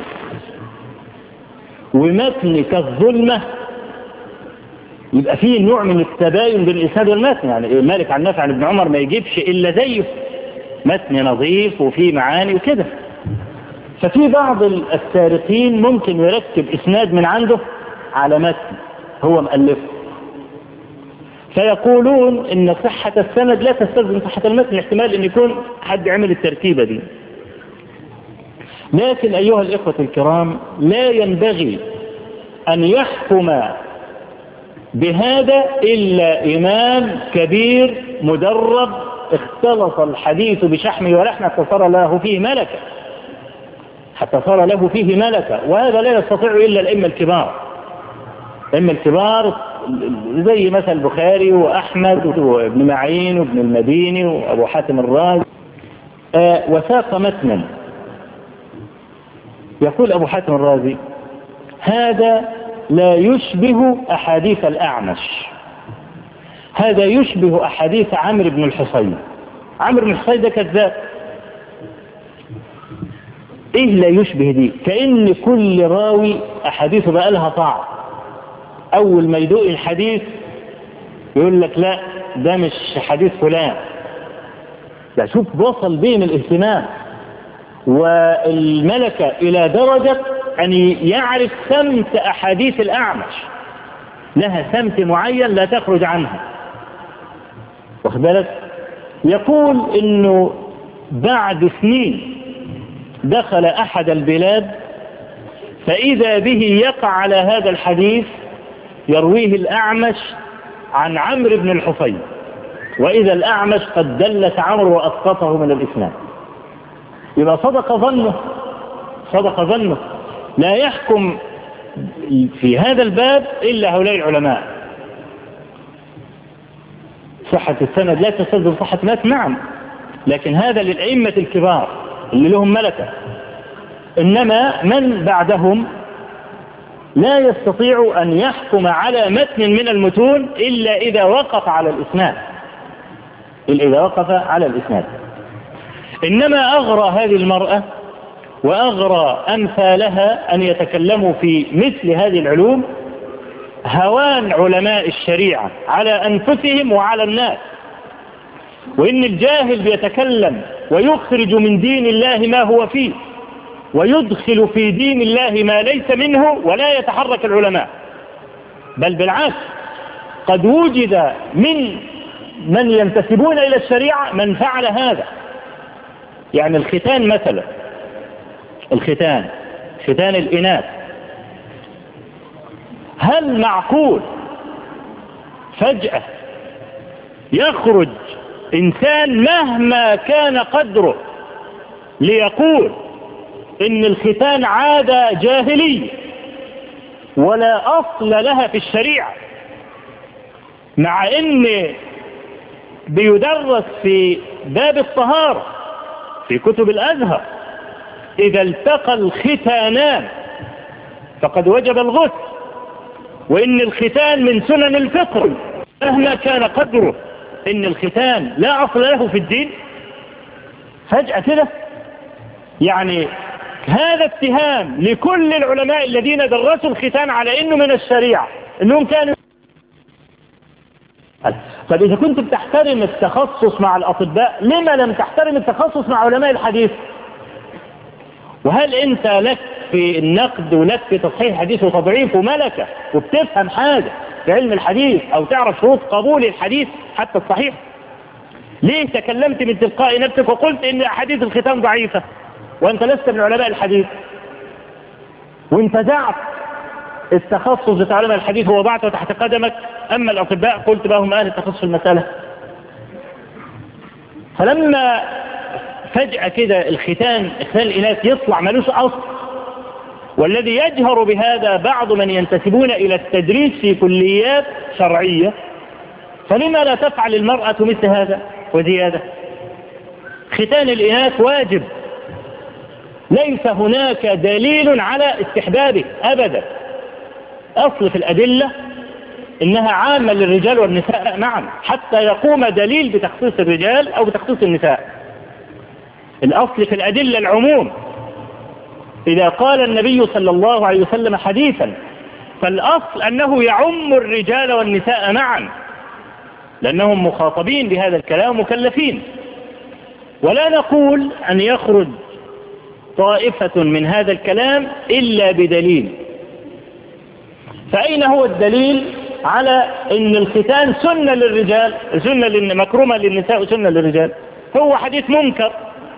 ومتن كالظلمة يبقى فيه نوع من التباين بين الإسناد والمتن. يعني مالك عن نافع عن ابن عمر ما يجيبش إلا زيه، متن نظيف وفيه معاني وكده. ففي بعض السارقين ممكن يركب إسناد من عنده على متن هو مؤلفه، فيقولون إن صحة السند لا تستلزم صحة المتن، احتمال أن يكون حد عمل التركيبة دي. لكن أيها الإخوة الكرام لا ينبغي أن يحكم بهذا إلا إمام كبير مدرب اختلط الحديث بشحمه ولحمه حتى صار له فيه ملكة، حتى صار له فيه ملكة. وهذا لا يستطيع إلا الأئمة الكبار. الأئمة الكبار زي مثل البخاري وأحمد وابن معين وابن المديني وأبو حاتم الرازي. وساق متنا يقول أبو حاتم الرازي هذا لا يشبه أحاديث الأعمش، هذا يشبه أحاديث عمرو بن الحصين. عمرو بن الحصين ده كذاب. إيه لا يشبه دي؟ كأن كل راوي أحاديثه بقى لها طعم. أول ما يدوق الحديث يقول لك لا ده مش حديث فلان. يعني شوف وصل بهم الاهتمام والملكة إلى درجة أن يعرف سمت أحاديث الأعمش، لها سمت معين لا تخرج عنها. واخد بالك؟ يقول إنه بعد سنين دخل أحد البلاد فإذا به يقع على هذا الحديث يرويه الأعمش عن عمرو بن الحصين، وإذا الأعمش قد دلس عمرو وأسقطه من الإسلام. يبقى صدق ظنه، صدق ظنه. لا يحكم في هذا الباب إلا هؤلاء العلماء. صحة السند لا تستلزم صحة المتن، نعم، لكن هذا للأئمة الكبار اللي لهم ملكة. إنما من بعدهم لا يستطيع أن يحكم على متن من المتون إلا إذا وقف على الإسناد، إلا إذا وقف على الإسناد. إنما أغرى هذه المرأة وأغرى أمثالها أن يتكلموا في مثل هذه العلوم هوان علماء الشريعة على أنفسهم وعلى الناس. وإن الجاهل بيتكلم ويخرج من دين الله ما هو فيه ويدخل في دين الله ما ليس منه، ولا يتحرك العلماء، بل بالعكس قد وجد من ينتسبون إلى الشريعة من فعل هذا. يعني الختان مثلا، ختان الإناث، هل معقول فجأة يخرج إنسان مهما كان قدره ليقول إن الختان عادة جاهلية ولا أصل لها في الشريعة، مع إن بيدرس في باب الطهارة في كتب الأزهر إذا التقى الختانان فقد وجب الغسل، وإن الختان من سنن الفطر مهما كان قدره، إن الختان لا أصل له في الدين؟ فجأة كده يعني هذا اتهام لكل العلماء الذين درسوا الختان على إنه من الشريعة، إنهم كانوا. طب إذا كنت بتحترم التخصص مع الأطباء، لما لم تحترم التخصص مع علماء الحديث؟ وهل أنت لك في النقد ولك في تصحيح الحديث وتضعيف وملكة وبتفهم حاجة في علم الحديث أو تعرف شروط قبول الحديث حتى الصحيح؟ ليه تكلمت من تلقاء نفسك وقلت إن أحاديث الختان ضعيفة وأنت لست من علماء الحديث، وانتزعت التخصص بتاع علماء الحديث ووضعته تحت قدمك، أما الأطباء قلت بقى هم أهل التخصص في المسألة؟ فلما فجأة كده الختان الإناث يطلع ملوش أصل، والذي يجهر بهذا بعض من ينتسبون إلى التدريس في كليات شرعية، فلما لا تفعل المرأة مثل هذا وزيادة؟ ختان الإناث واجب، ليس هناك دليل على استحبابه أبدا. أصل في الأدلة إنها عامة للرجال والنساء معا، حتى يقوم دليل بتخصيص الرجال أو بتخصيص النساء. الأصل في الأدلة العموم. إذا قال النبي صلى الله عليه وسلم حديثا فالأصل أنه يعم الرجال والنساء معا، لأنهم مخاطبين بهذا الكلام مكلفين. ولا نقول أن يخرج طائفة من هذا الكلام إلا بدليل. فأين هو الدليل على أن الختان سنة للرجال، سنة مكرومة للنساء وسنة للرجال؟ هو حديث منكر،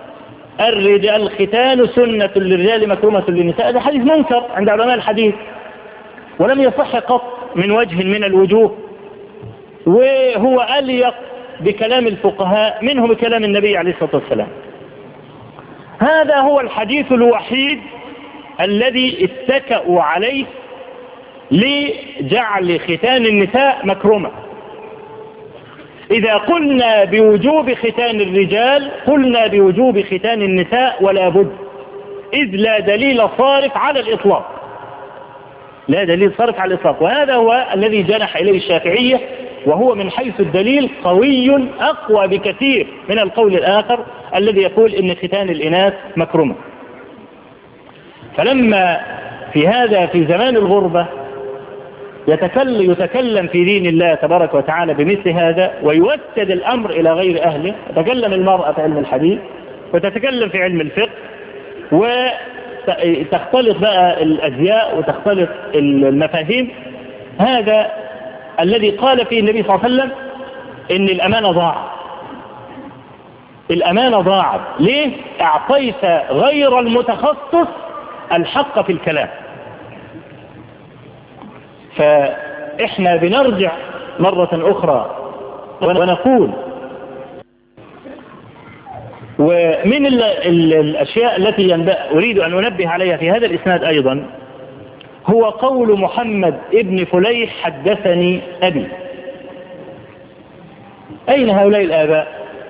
الختان سنة للرجال مكرومة للنساء، هذا حديث منكر عند علماء الحديث ولم يصح قط من وجه من الوجوه، وهو أليق بكلام الفقهاء منه بكلام النبي عليه الصلاة والسلام. هذا هو الحديث الوحيد الذي اتكأوا عليه لجعل ختان النساء مكرومة. إذا قلنا بوجوب ختان الرجال قلنا بوجوب ختان النساء ولا بد، إذ لا دليل صارف على الإطلاق، لا دليل صارف على الإطلاق. وهذا هو الذي جنح إليه الشافعية، وهو من حيث الدليل قوي أقوى بكثير من القول الآخر الذي يقول إن ختان الإناث مكرومة. فلما في زمان الغربة يتكلم في دين الله تبارك وتعالى بمثل هذا ويوسد الأمر إلى غير أهله، تتكلم المرأة في علم الحديث وتتكلم في علم الفقه، وتختلط بقى الأزياء وتختلط المفاهيم. هذا الذي قال فيه النبي صلى الله عليه وسلم إن الأمانة ضاعت. ليه؟ أعطيت غير المتخصص الحق في الكلام. فإحنا بنرجع مرة أخرى ونقول، ومن الأشياء التي أريد أن أنبه عليها في هذا الإسناد أيضا هو قول محمد ابن فليح حدثني أبي. أين هؤلاء الآباء؟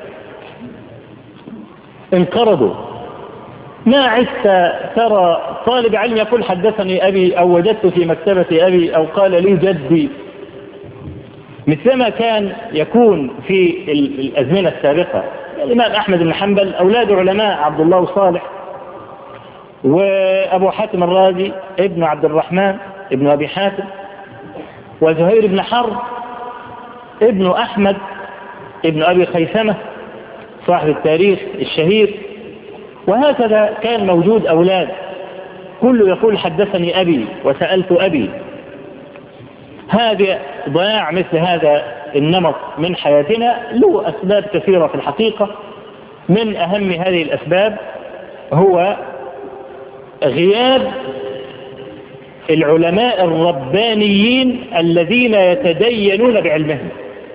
انقرضوا. ما عدت ترى طالب علم يقول حدثني أبي أو وجدت في مكتبة أبي أو قال لي جدي، مثلما كان يكون في الأزمنة السابقة. الإمام أحمد بن حنبل أولاد علماء، عبد الله صالح وأبو حاتم الرازي ابن عبد الرحمن ابن أبي حاتم، وزهير بن حرب ابن أحمد ابن أبي خيثمة صاحب التاريخ الشهير. وهكذا كان موجود أولاد كله يقول حدثني أبي وسألت أبي. هذا ضياع مثل هذا النمط من حياتنا له أسباب كثيرة في الحقيقة. من أهم هذه الأسباب هو غياب العلماء الربانيين الذين يتدينون بعلمهم.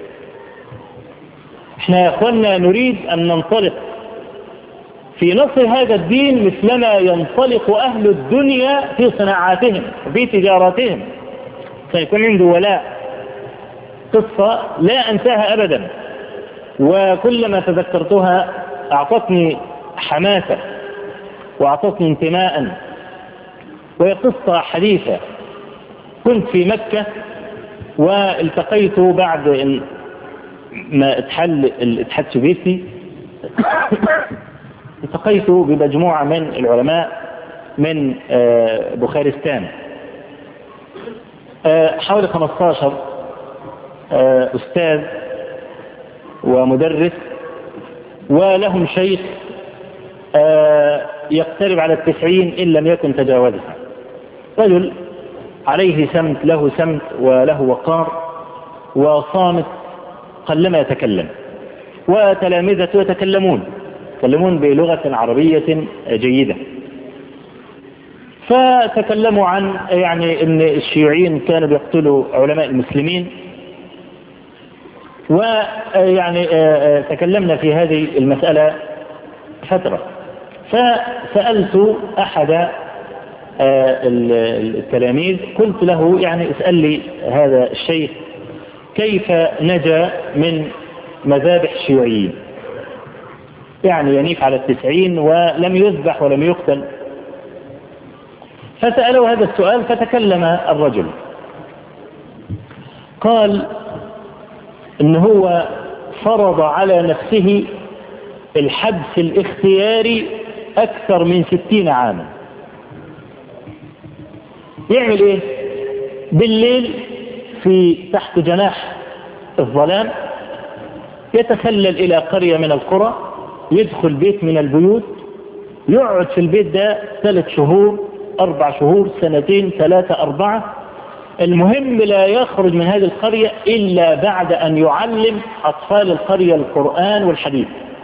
احنا يا اخوانا نريد أن ننطلق في نصر هذا الدين مثلما ينطلق أهل الدنيا في صناعاتهم وفي تجاراتهم. سيكون عنده ولاء. قصة لا أنساها أبدا، وكلما تذكرتها أعطتني حماسة وأعطتني انتماء. وهي قصة حديثة. كنت في مكة والتقيت بعد ما اتحل الاتحاد السوفيتي التقيت بمجموعة من العلماء من بوخارستان، حوالي 15 أستاذ ومدرس، ولهم شيخ يقترب على 90 إن لم يكن تجاوزها. رجل عليه سمت، له سمت وله وقار وصامت، قلما يتكلم. وتلامذته يتكلمون بلغة عربية جيدة. فتكلموا عن يعني ان الشيوعيين كانوا بيقتلوا علماء المسلمين، ويعني تكلمنا في هذه المسألة فترة. فسألت أحد التلاميذ، قلت له يعني اسأل لي هذا الشيخ كيف نجا من مذابح الشيوعيين، يعني ينيف على 90 ولم يذبح ولم يقتل. فسأله هذا السؤال، فتكلم الرجل قال إن هو فرض على نفسه الحبس الاختياري أكثر من 60 عاما. يعمل إيه؟ بالليل في تحت جناح الظلام يتسلل إلى قرية من القرى، يدخل بيت من البيوت، يقعد في البيت ده 3 شهور 4 شهور 2 3 4. المهم لا يخرج من هذه القرية إلا بعد أن يعلم أطفال القرية القرآن والحديث.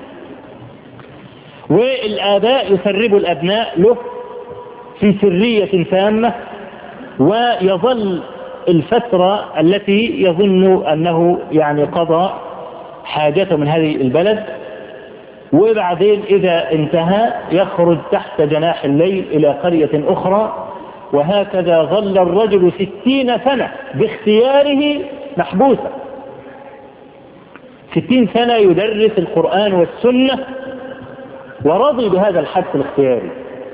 والآباء يسربوا الأبناء له في سرية تامة، ويظل الفترة التي يظن أنه يعني قضى حاجته من هذه البلد، وبعدين إذا انتهى يخرج تحت جناح الليل إلى قرية أخرى. وهكذا ظل الرجل 60 سنة باختياره محبوسا، 60 سنة يدرس القرآن والسنة ورضي بهذا الحبس الاختياري.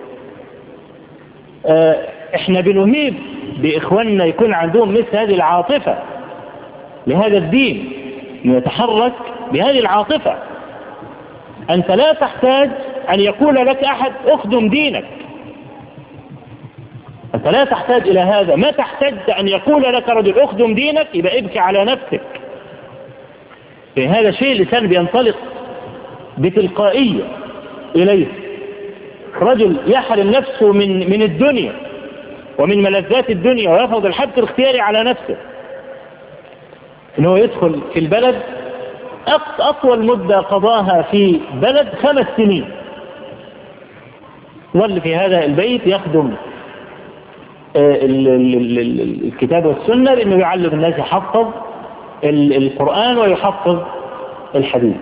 احنا بنهيب بإخواننا يكون عندهم مثل هذه العاطفة لهذا الدين، يتحرك بهذه العاطفة. أنت لا تحتاج أن يقول لك أحد أخدم دينك، أنت لا تحتاج إلى هذا. ما تحتاج أن يقول لك رجل أخدم دينك، يبقى ابكي على نفسك. في هذا شيء الإنسان بينطلق بتلقائية إليه. رجل يحرم نفسه من الدنيا ومن ملذات الدنيا ويفرض الحبس الاختياري على نفسه، إنه يدخل في البلد. أطول مدة قضاها في بلد 5 سنين، ظل في هذا البيت يخدم الكتاب والسنة، لأنه يعلم الناس يحفظ القرآن ويحفظ الحديث.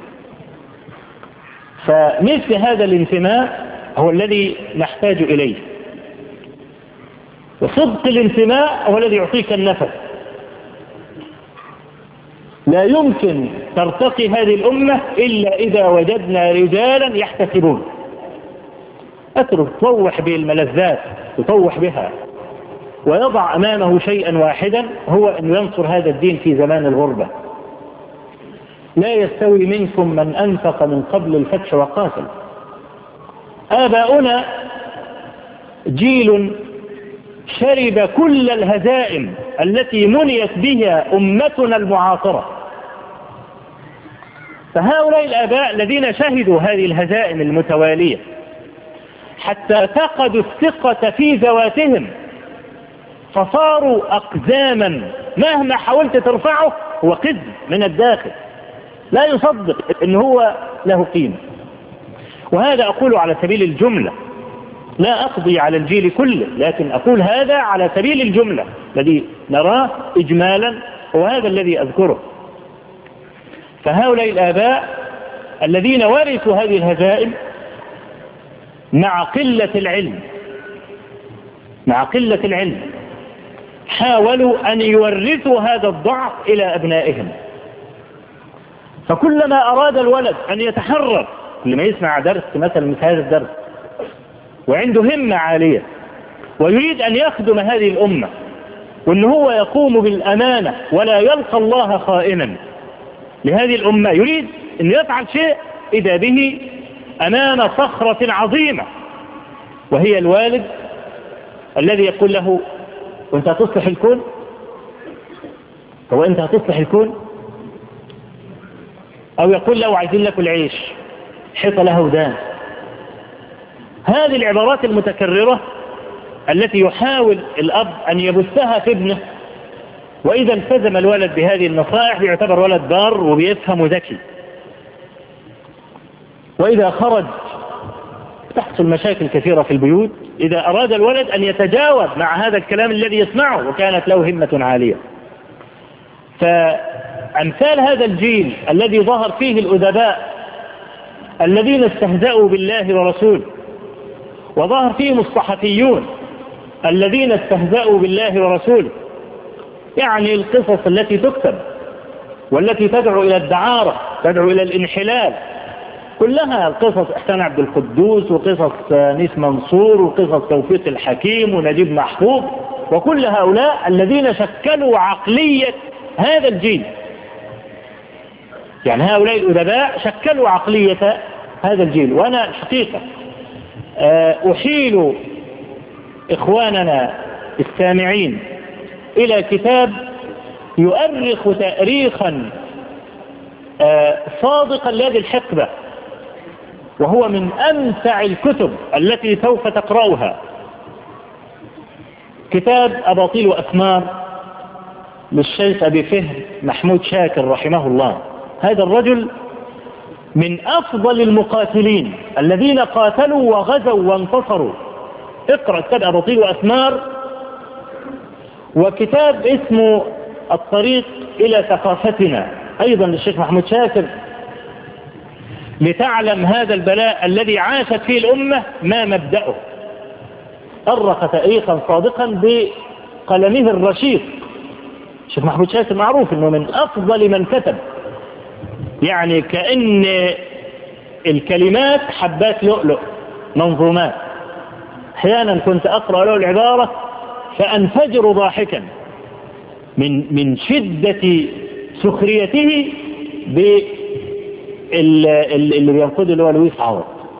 فمثل هذا الانتماء هو الذي نحتاج إليه، وصدق الانتماء هو الذي يعطيك النفس. لا يمكن ترتقي هذه الأمة إلا إذا وجدنا رجالا يحتسبون. أترك تطوح بالملذات، تطوح بها، ويضع أمامه شيئا واحدا، هو أن ينصر هذا الدين في زمان الغربة. لا يستوي منكم من أنفق من قبل الفتح وقاتل. آباؤنا جيل شرب كل الهزائم التي منيت بها أمتنا المعاصرة. فهؤلاء الآباء الذين شهدوا هذه الهزائم المتوالية حتى فقدوا الثقة في ذواتهم فصاروا أقزاما، مهما حاولت ترفعه هو قزم من الداخل، لا يصدق أنه هو له قيمة. وهذا أقول على سبيل الجملة، لا أقضي على الجيل كله، لكن أقول هذا على سبيل الجملة الذي نراه إجمالا، وهذا الذي أذكره. فهؤلاء الآباء الذين ورثوا هذه الهزائم مع قلة العلم حاولوا أن يورثوا هذا الضعف إلى أبنائهم. فكلما أراد الولد أن يتحرر، كل ما يسمع درس مثلا مثل هذا الدرس وعنده همة عالية ويريد أن يخدم هذه الأمة وأنه هو يقوم بالأمانة ولا يلقى الله خائنا لهذه الأمة، يريد أن يفعل شيء إذا به أمام صخرة عظيمة وهي الوالد الذي يقول له: وأنت هتصلح الكون؟ هو أنت هتصلح الكون؟ أو يقول له: عايزين لك العيش، حيط له ودان. هذه العبارات المتكررة التي يحاول الأب أن يبثها في ابنه، وإذا التزم الولد بهذه النصائح يعتبر ولد بار وبيفهم وذكي. وإذا خرج تحصل مشاكل كثيرة في البيوت إذا أراد الولد أن يتجاوب مع هذا الكلام الذي يسمعه وكانت له همة عالية. فأمثال هذا الجيل الذي ظهر فيه الأدباء الذين استهزأوا بالله ورسوله، وظهر فيهم الصحفيون الذين استهزأوا بالله ورسوله، يعني القصص التي تكتب والتي تدعو إلى الدعارة، تدعو إلى الانحلال، كلها قصص إحسان عبد القدوس وقصص نيس منصور وقصص توفيق الحكيم ونجيب محفوظ، وكل هؤلاء الذين شكلوا عقلية هذا الجيل. يعني هؤلاء الأدباء شكلوا عقلية هذا الجيل. وأنا الحقيقة أحيل إخواننا السامعين إلى كتاب يؤرخ تأريخا صادقا لهذه الحقبة، وهو من أمتع الكتب التي سوف تقرأها، كتاب أباطيل وأثمار للشيخ أبي فهر محمود شاكر رحمه الله. هذا الرجل من أفضل المقاتلين الذين قاتلوا وغزوا وانتصروا. اقرأ كتاب أباطيل وأثمار، وكتاب اسمه الطريق إلى ثقافتنا أيضا للشيخ محمود شاكر، لتعلم هذا البلاء الذي عاشت فيه الأمة ما مبدأه. أرخ تاريخا صادقا بقلمه الرشيق. الشيخ محمود شاكر معروف أنه من أفضل من كتب، يعني كأن الكلمات حبات لؤلؤ منظومات. أحيانا كنت أقرأ له العبارة فأنفجر ضاحكا من شدة سخريته اللي بينقذه اللي هو لويس عوض.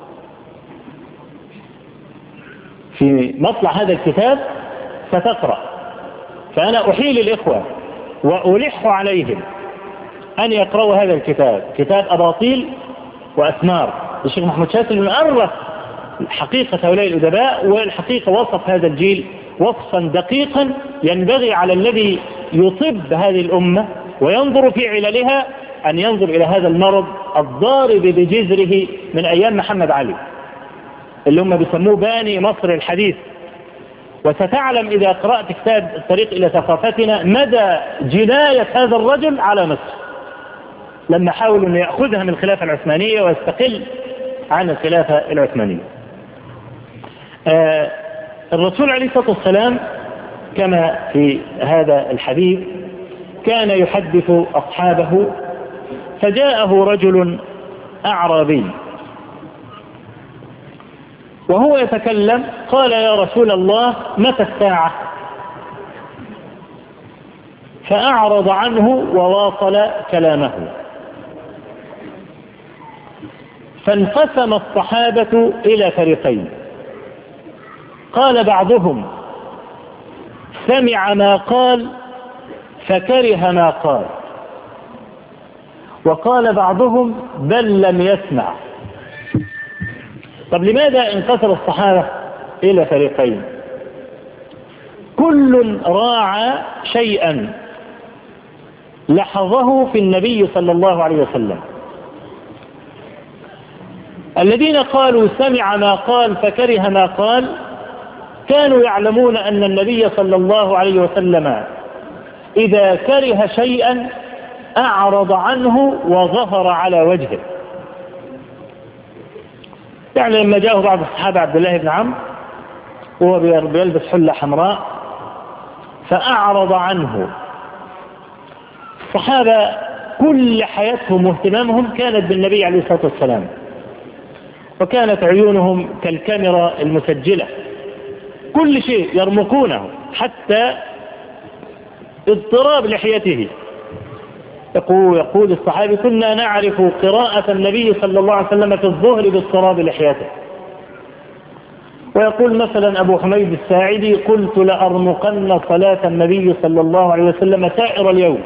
في مطلع هذا الكتاب ستقرأ. فأنا أحيل الإخوة وألح عليهم أن يقرأوا هذا الكتاب، كتاب أباطيل وأثمار الشيخ محمود شاكر، من أرخ حقيقة هؤلاء الأدباء، والحقيقة وصف هذا الجيل وصفا دقيقا ينبغي على الذي يطب هذه الأمة وينظر في عللها أن ينظر إلى هذا المرض الضارب بجذره من أيام محمد علي اللي هم بيسموه باني مصر الحديث. وستعلم إذا قرأت كتاب الطريق إلى ثقافتنا مدى جناية هذا الرجل على مصر لما حاول أن يأخذها من الخلافة العثمانية ويستقل عن الخلافة العثمانية. الرسول عليه الصلاة والسلام كما في هذا الحديث كان يحدث أصحابه، فجاءه رجل أعرابي وهو يتكلم قال: يا رسول الله متى الساعة؟ فأعرض عنه وواصل كلامه. فانقسم الصحابة إلى فريقين، قال بعضهم: سمع ما قال فكره ما قال، وقال بعضهم بل لم يسمع. طب لماذا انقسم الصحابة إلى فريقين؟ كل راعى شيئا لحظه في النبي صلى الله عليه وسلم. الذين قالوا سمع ما قال فكره ما قال كانوا يعلمون أن النبي صلى الله عليه وسلم إذا كره شيئا أعرض عنه وظهر على وجهه. يعني لما جاءه بعض الصحابة عبد الله بن عمرو وهو بيلبس حلة حمراء فأعرض عنه. الصحابة كل حياتهم واهتمامهم كانت بالنبي عليه الصلاة والسلام، وكانت عيونهم كالكاميرا المسجلة، كل شيء يرمقونه حتى اضطراب لحيته. يقول الصحابي كنا نعرف قراءة النبي صلى الله عليه وسلم في الظهر باضطراب لحيته. ويقول مثلا أبو حميد الساعدي قلت لأرمقن صلاة النبي صلى الله عليه وسلم سائر اليوم.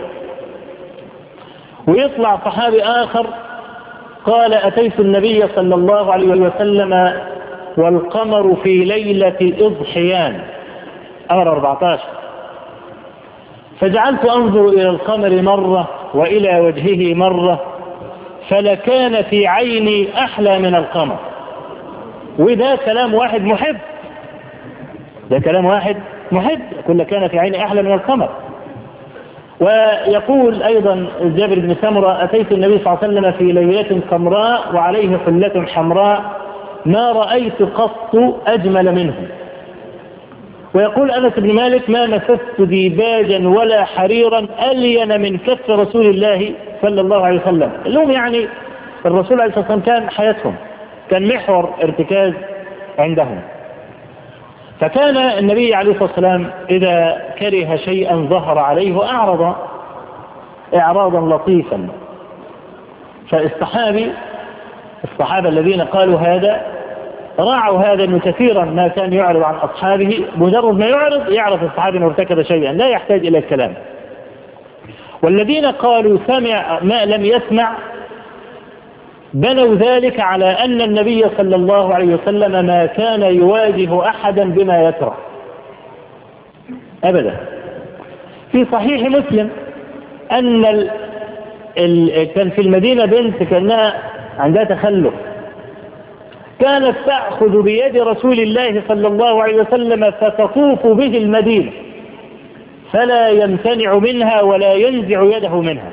ويطلع صحابي آخر قال أتيت النبي صلى الله عليه وسلم والقمر في ليلة إضحيان أمر 14، فجعلت أنظر إلى القمر مرة وإلى وجهه مرة فلكان في عيني أحلى من القمر. وده كلام واحد محب، ده كلام واحد محب، كل كان في عيني أحلى من القمر. ويقول أيضا جابر بن سمرة أتيت النبي صلى الله عليه وسلم في ليلة قمراء وعليه حلة حمراء ما رأيت قط أجمل منه. ويقول أنس بن مالك ما مسست ديباجا ولا حريرا ألين من كف رسول الله صلى الله عليه وسلم. لهم يعني الرسول عليه الصلاة والسلام كان حياتهم، كان محور ارتكاز عندهم. فكان النبي عليه الصلاة والسلام إذا كره شيئا ظهر عليه وأعرض إعراضا لطيفا. الصحابة الذين قالوا هذا راعوا هذا أنه كثيرا ما كان يعرض عن أصحابه، مجرد ما يعرف الصحابي أنه ارتكب شيئا لا يحتاج إلى الكلام. والذين قالوا سمع ما لم يسمع بنوا ذلك على أن النبي صلى الله عليه وسلم ما كان يواجه أحدا بما يكره أبدا. في صحيح مسلم أن كان في المدينة بنت كانها عندها تخلف، كانت تأخذ بيد رسول الله صلى الله عليه وسلم فتطوف به المدينة فلا يمتنع منها ولا ينزع يده منها.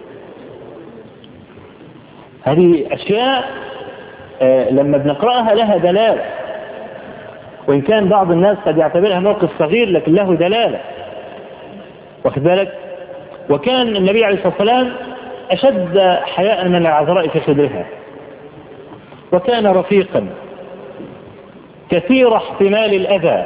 هذه أشياء لما بنقرأها لها دلالة، وإن كان بعض الناس قد يعتبرها موقف صغير لكن له دلالة، واخد بالك. وكان النبي عليه الصلاة والسلام أشد حياء من العذراء في خدرها، وكان رفيقا كثير احتمال الأذى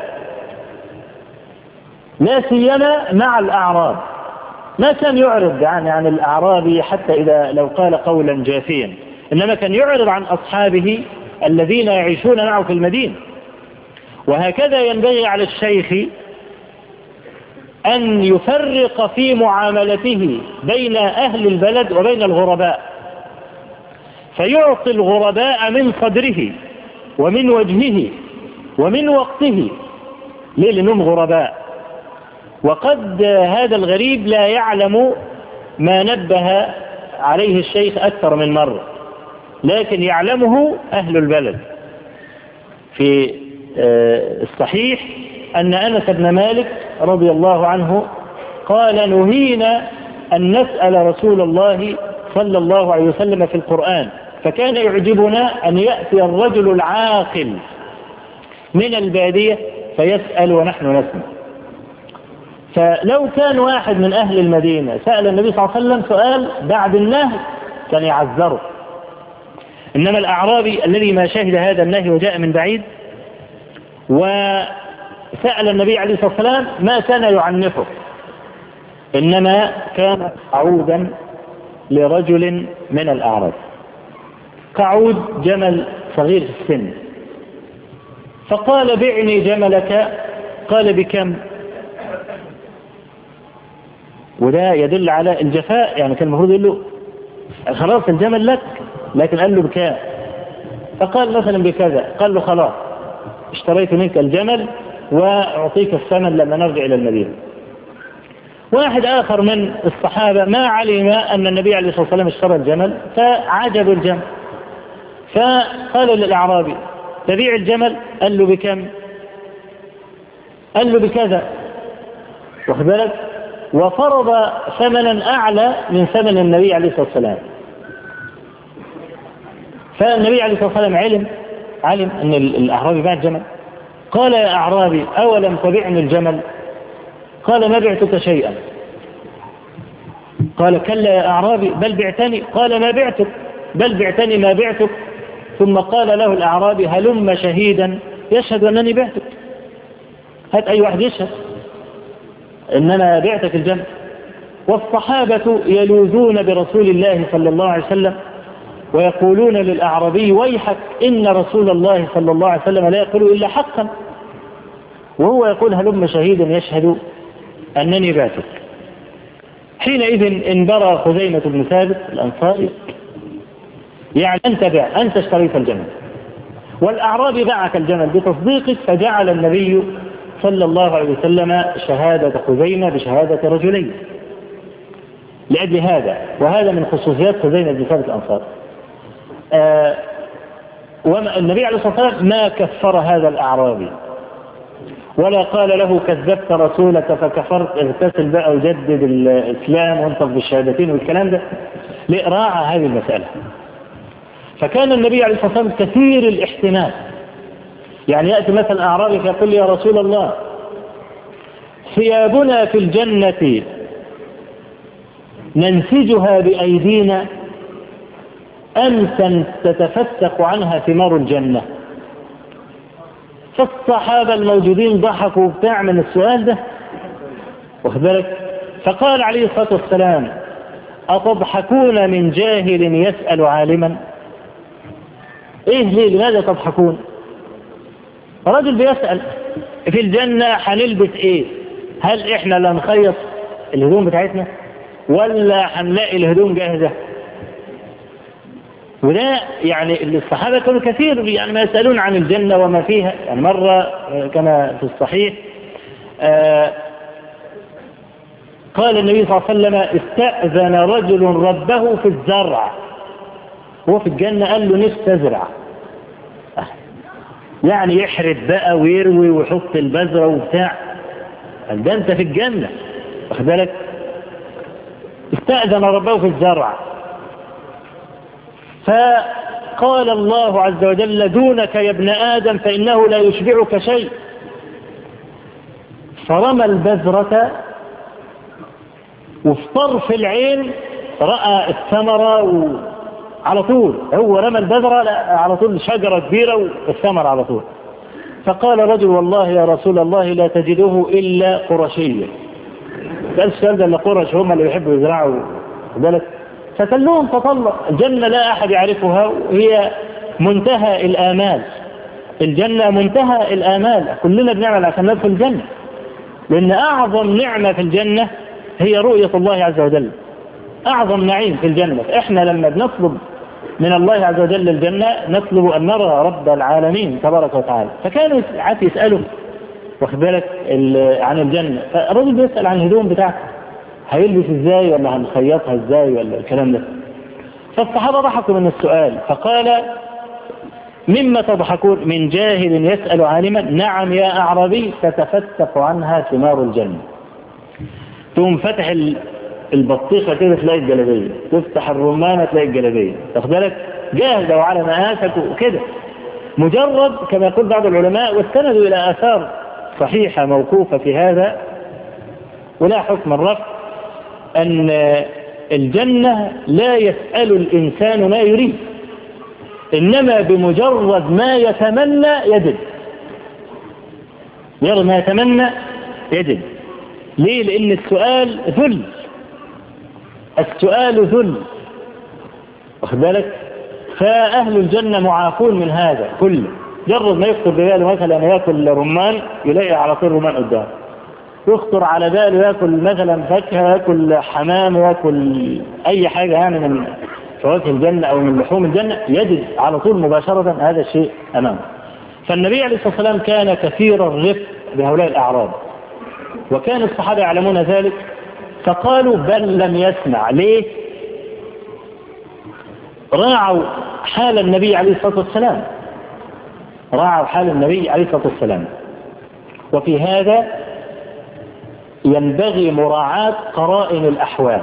لا سيما مع الأعراب. ما كان يعرض عن الأعرابي حتى إذا لو قال قولا جافيا، إنما كان يعرض عن أصحابه الذين يعيشون معه في المدينة. وهكذا ينبغي على الشيخ أن يفرق في معاملته بين أهل البلد وبين الغرباء، فيعطي الغرباء من صدره ومن وجهه ومن وقته. ليه؟ لأنهم غرباء، وقد هذا الغريب لا يعلم ما نبه عليه الشيخ أكثر من مرة، لكن يعلمه أهل البلد. في الصحيح أن أنس بن مالك رضي الله عنه قال نهينا أن نسأل رسول الله صلى الله عليه وسلم في القرآن، فكان يعجبنا أن يأتي الرجل العاقل من البادية فيسأل ونحن نسمع. فلو كان واحد من أهل المدينة سأل النبي صلى الله عليه وسلم سؤال بعد النهي كان يعذره، إنما الأعرابي الذي ما شهد هذا النهي وجاء من بعيد وسأل النبي عليه الصلاة والسلام ما كان يعنفه، إنما كان قعودا لرجل من الأعراب، قعود جمل صغير في السن، فقال بعني جملك، قال بكم؟ وده يدل على الجفاء، يعني كان المفروض يقول له خلاص الجمل لك، لكن قال له بكام؟ فقال مثلا بكذا. قال له خلاص اشتريت منك الجمل وأعطيك الثمن لما نرجع إلى المدينة. واحد آخر من الصحابة ما علم أن النبي عليه الصلاة والسلام اشترى الجمل، فعجب الجمل، فقال للأعرابي تبيع الجمل؟ قال له بكم؟ قال له بكذا، واخد بالك؟ وفرض ثمنا أعلى من ثمن النبي عليه الصلاة والسلام. فالنبي عليه الصلاة والسلام علم أن الأعرابي باع الجمل. قال يا أعرابي أولم تبعني الجمل؟ قال ما بعتك شيئا. قال كلا يا أعرابي بل بعتني. قال ما بعتك بل بعتني ما بعتك. ثم قال له الأعرابي هلم شهيدا يشهد أنني بعتك، هات أي واحد يشهد إن أنا بعتك الجمل. والصحابة يلوذون برسول الله صلى الله عليه وسلم ويقولون للأعرابي ويحك إن رسول الله صلى الله عليه وسلم لا يقول إلا حقا، وهو يقول هلم شهيدا يشهد أنني بعتك. حينئذ انبرى خزيمة بن ثابت الأنصاري يعني أنت باع، أنت اشتريت الجمل والأعرابي باعك الجمل بتصديقك. فجعل النبي صلى الله عليه وسلم شهادة خزيمة بشهادة رجلين لأجل هذا، وهذا من خصوصيات خزيمة بن ثابت الأنصاري. والنبي عليه الصلاة والسلام ما كفر هذا الأعرابي ولا قال له كذبت رسولك فكفرت، اغتسل بقى وجدد الإسلام وانطق بالشهادتين والكلام ده. لإراعى هذه المسألة. فكان النبي عليه الصلاة والسلام كثير الاحتمال، يعني يأتي مثلا أعرابي فيقول لي يا رسول الله ثيابنا في الجنة ننسجها بأيدينا أم تتفتق عنها ثمار الجنة؟ فالصحابة الموجودين ضحكوا بتاع من السؤال ده، واخد بالك؟ فقال عليه الصلاة والسلام أتضحكون من جاهل يسأل عالما؟ إيه ليه لماذا تضحكون؟ رجل بيسأل في الجنة هنلبس إيه؟ هل إحنا لا نخيط الهدوم بتاعتنا ولا هنلاقي الهدوم جاهزة؟ وده يعني الصحابة كانوا كثير يعني ما يسألون عن الجنة وما فيها. يعني مرة كما في الصحيح قال النبي صلى الله عليه وسلم استأذن رجل ربه في الزرع، هو في الجنة قال له نفسي أزرع، يعني يحرث بقى ويروي ويحط البذرة وبتاع، قال ده أنت في الجنة، واخد بالك؟ استأذن ربه في الزرع فقال الله عز وجل دونك يا ابن آدم فإنه لا يشبعك شيء. فرمى البذرة وفي طرف العين رأى الثمرة على طول، هو رمى البذرة على طول شجرة كبيرة والثمرة على طول. فقال رجل والله يا رسول الله لا تجده إلا قرشيا. قال السؤال ده اللي قرش هم اللي يحبوا يزرعوا بالك. فكلهم تطلع الجنة لا أحد يعرفها، وهي منتهى الآمال. الجنة منتهى الآمال، كلنا بنعمل عشان ندخل الجنة، لأن أعظم نعمة في الجنة هي رؤية الله عز وجل، أعظم نعيم في الجنة. إحنا لما بنطلب من الله عز وجل الجنة نطلب أن نرى رب العالمين تبارك وتعالى. فكانوا ساعات يسألوا واخد بالك عن الجنة، فالرجل بيسأل عن الهدوم بتاعته هيلبس ازاي ولا هنخيطها ازاي ولا الكلام ده. فالصحابة ضحكوا من السؤال فقال مما تضحكون؟ من جاهل يسأل عالما؟ نعم يا أعرابي تتفتق عنها ثمار الجنة. ثم فتح البطيخة كده تلاقي الجلابية، تفتح الرمانة تلاقي الجلابية، تاخد بالك جاهزة وعلى مقاسك وكده. مجرد كما يقول بعض العلماء واستندوا إلى آثار صحيحة موقوفة في هذا ولا حكم الرفع، أن الجنة لا يسأل الإنسان ما يريد، إنما بمجرد ما يتمنى يجد، مجرد ما يتمنى يجد. ليه؟ لأن السؤال ذل، السؤال ذل، واخد بالك؟ فأهل الجنة معافون من هذا كله. جرد ما يخطر بباله مثلا يأكل رمان يلاقي على طول رمان قدامه، يخطر على باله يأكل مثلا فاكهة، يأكل حمام، يأكل أي حاجة يعني من فواكه الجنة أو من لحوم الجنة يجد على طول مباشرة هذا الشيء أمامه. فالنبي عليه الصلاة والسلام كان كثير الرفق بهؤلاء الأعراب، وكان الصحابة يعلمون ذلك، فقالوا بل لم يسمع. ليه؟ راعوا حال النبي عليه الصلاة والسلام، راعوا حال النبي عليه الصلاة والسلام. وفي هذا ينبغي مراعاة قرائن الأحوال،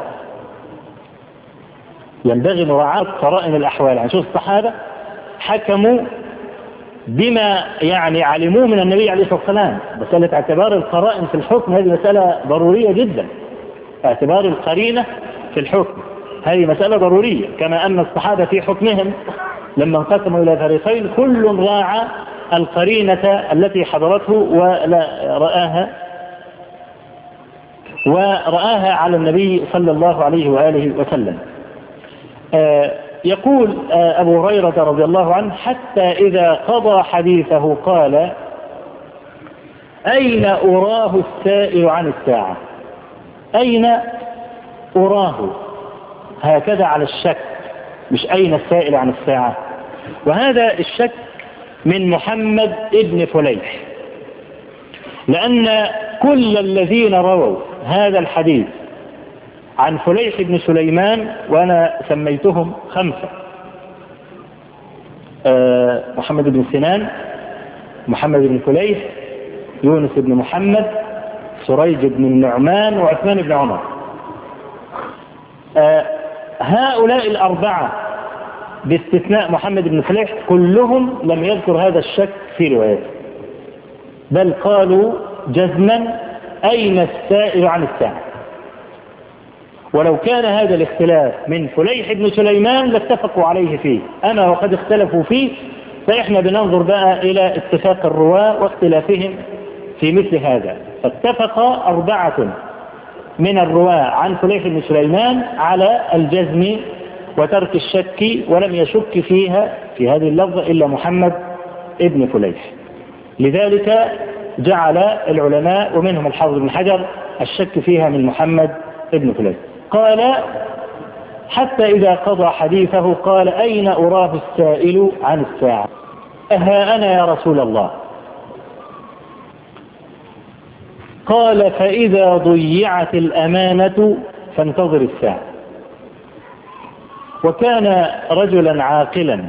ينبغي مراعاة قرائن الأحوال. يعني شوف الصحابة حكموا بما يعني علموه من النبي عليه الصلاة والسلام. مسألة اعتبار القرائن في الحكم هذه مسألة ضرورية جدا، اعتبار القرينة في الحكم هذه مسألة ضرورية، كما أن الصحابة في حكمهم لما انقسموا إلى فريقين كل راعى القرينة التي حضرته ورآها على النبي صلى الله عليه وآله وسلم. يقول أبو هريرة رضي الله عنه حتى إذا قضى حديثه قال أين أراه السائل عن الساعة؟ أين أراه؟ هكذا على الشك، مش أين السائل عن الساعة. وهذا الشك من محمد ابن فليح، لأن كل الذين رووا هذا الحديث عن فليح بن سليمان، وأنا سميتهم 5: محمد بن سنان، محمد بن فليح، يونس بن محمد، سريج بن النعمان، وعثمان بن عمر. هؤلاء الأربعة باستثناء محمد بن فليح كلهم لم يذكر هذا الشك في روايته، بل قالوا جزما أين السائل عن الساعة. ولو كان هذا الاختلاف من فليح بن سليمان لاتفقوا عليه فيه، أما وقد اختلفوا فيه فإحنا بننظر بقى إلى اتفاق الرواة واختلافهم في مثل هذا. فاتفق 4 من الرواة عن فليح بن سليمان على الجزم وترك الشك، ولم يشك فيها في هذه اللفظة إلا محمد ابن فليح. لذلك جعل العلماء ومنهم الحافظ بن حجر الشك فيها من محمد ابن فليح. قال حتى إذا قضى حديثه قال أين أراه السائل عن الساعة؟ ها أنا يا رسول الله. قال فإذا ضيعت الأمانة فانتظر الساعة. وكان رجلا عاقلا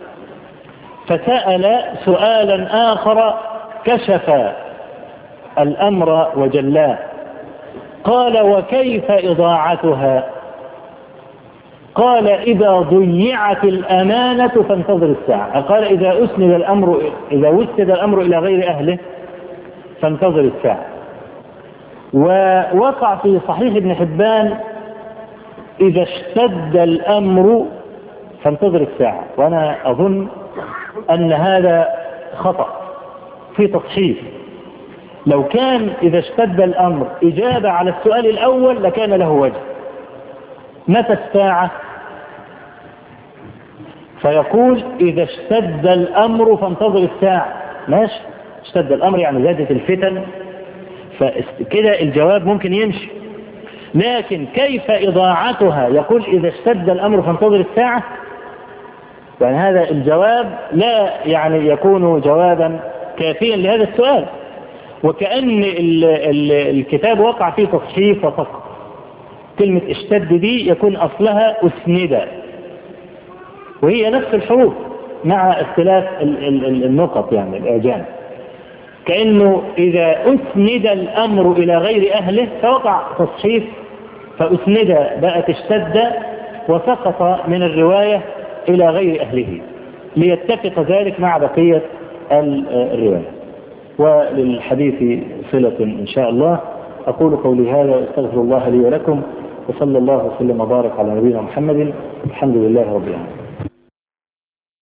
فسأل سؤالا آخر كشف الأمر وجلاه. قال وكيف إضاعتها؟ قال إذا ضيعت الأمانة فانتظر الساعة. قال إذا وسد الأمر إلى غير أهله فانتظر الساعة. ووقع في صحيح ابن حبان إذا اشتد الأمر فانتظر الساعة، وأنا أظن أن هذا خطأ في تصحيح. لو كان إذا اشتد الأمر إجابة على السؤال الأول لكان له وجه. متى الساعة؟ فيقول إذا اشتد الأمر فانتظر الساعة، ماشي، اشتد الأمر يعني زادت الفتن، فكده الجواب ممكن يمشي. لكن كيف إضاعتها؟ يقول إذا اشتد الأمر فانتظر الساعة، يعني هذا الجواب لا يعني يكون جوابا كافيا لهذا السؤال، وكأن الكتاب وقع فيه تصحيف وفقط. كلمة اشتد دي يكون أصلها أسند، وهي نفس الحروف مع اختلاف النقط يعني الإعجام. كأنه إذا أسند الأمر إلى غير أهله فوقع تصحيف، فأسند بقت اشتد وسقط من الرواية إلى غير أهله، ليتفق ذلك مع بقية الرواية. وللحديث صلة إن شاء الله. أقول قولي هذا واستغفر الله لي ولكم، وصلى الله وسلم وبارك على نبينا محمد. الحمد لله رب العالمين.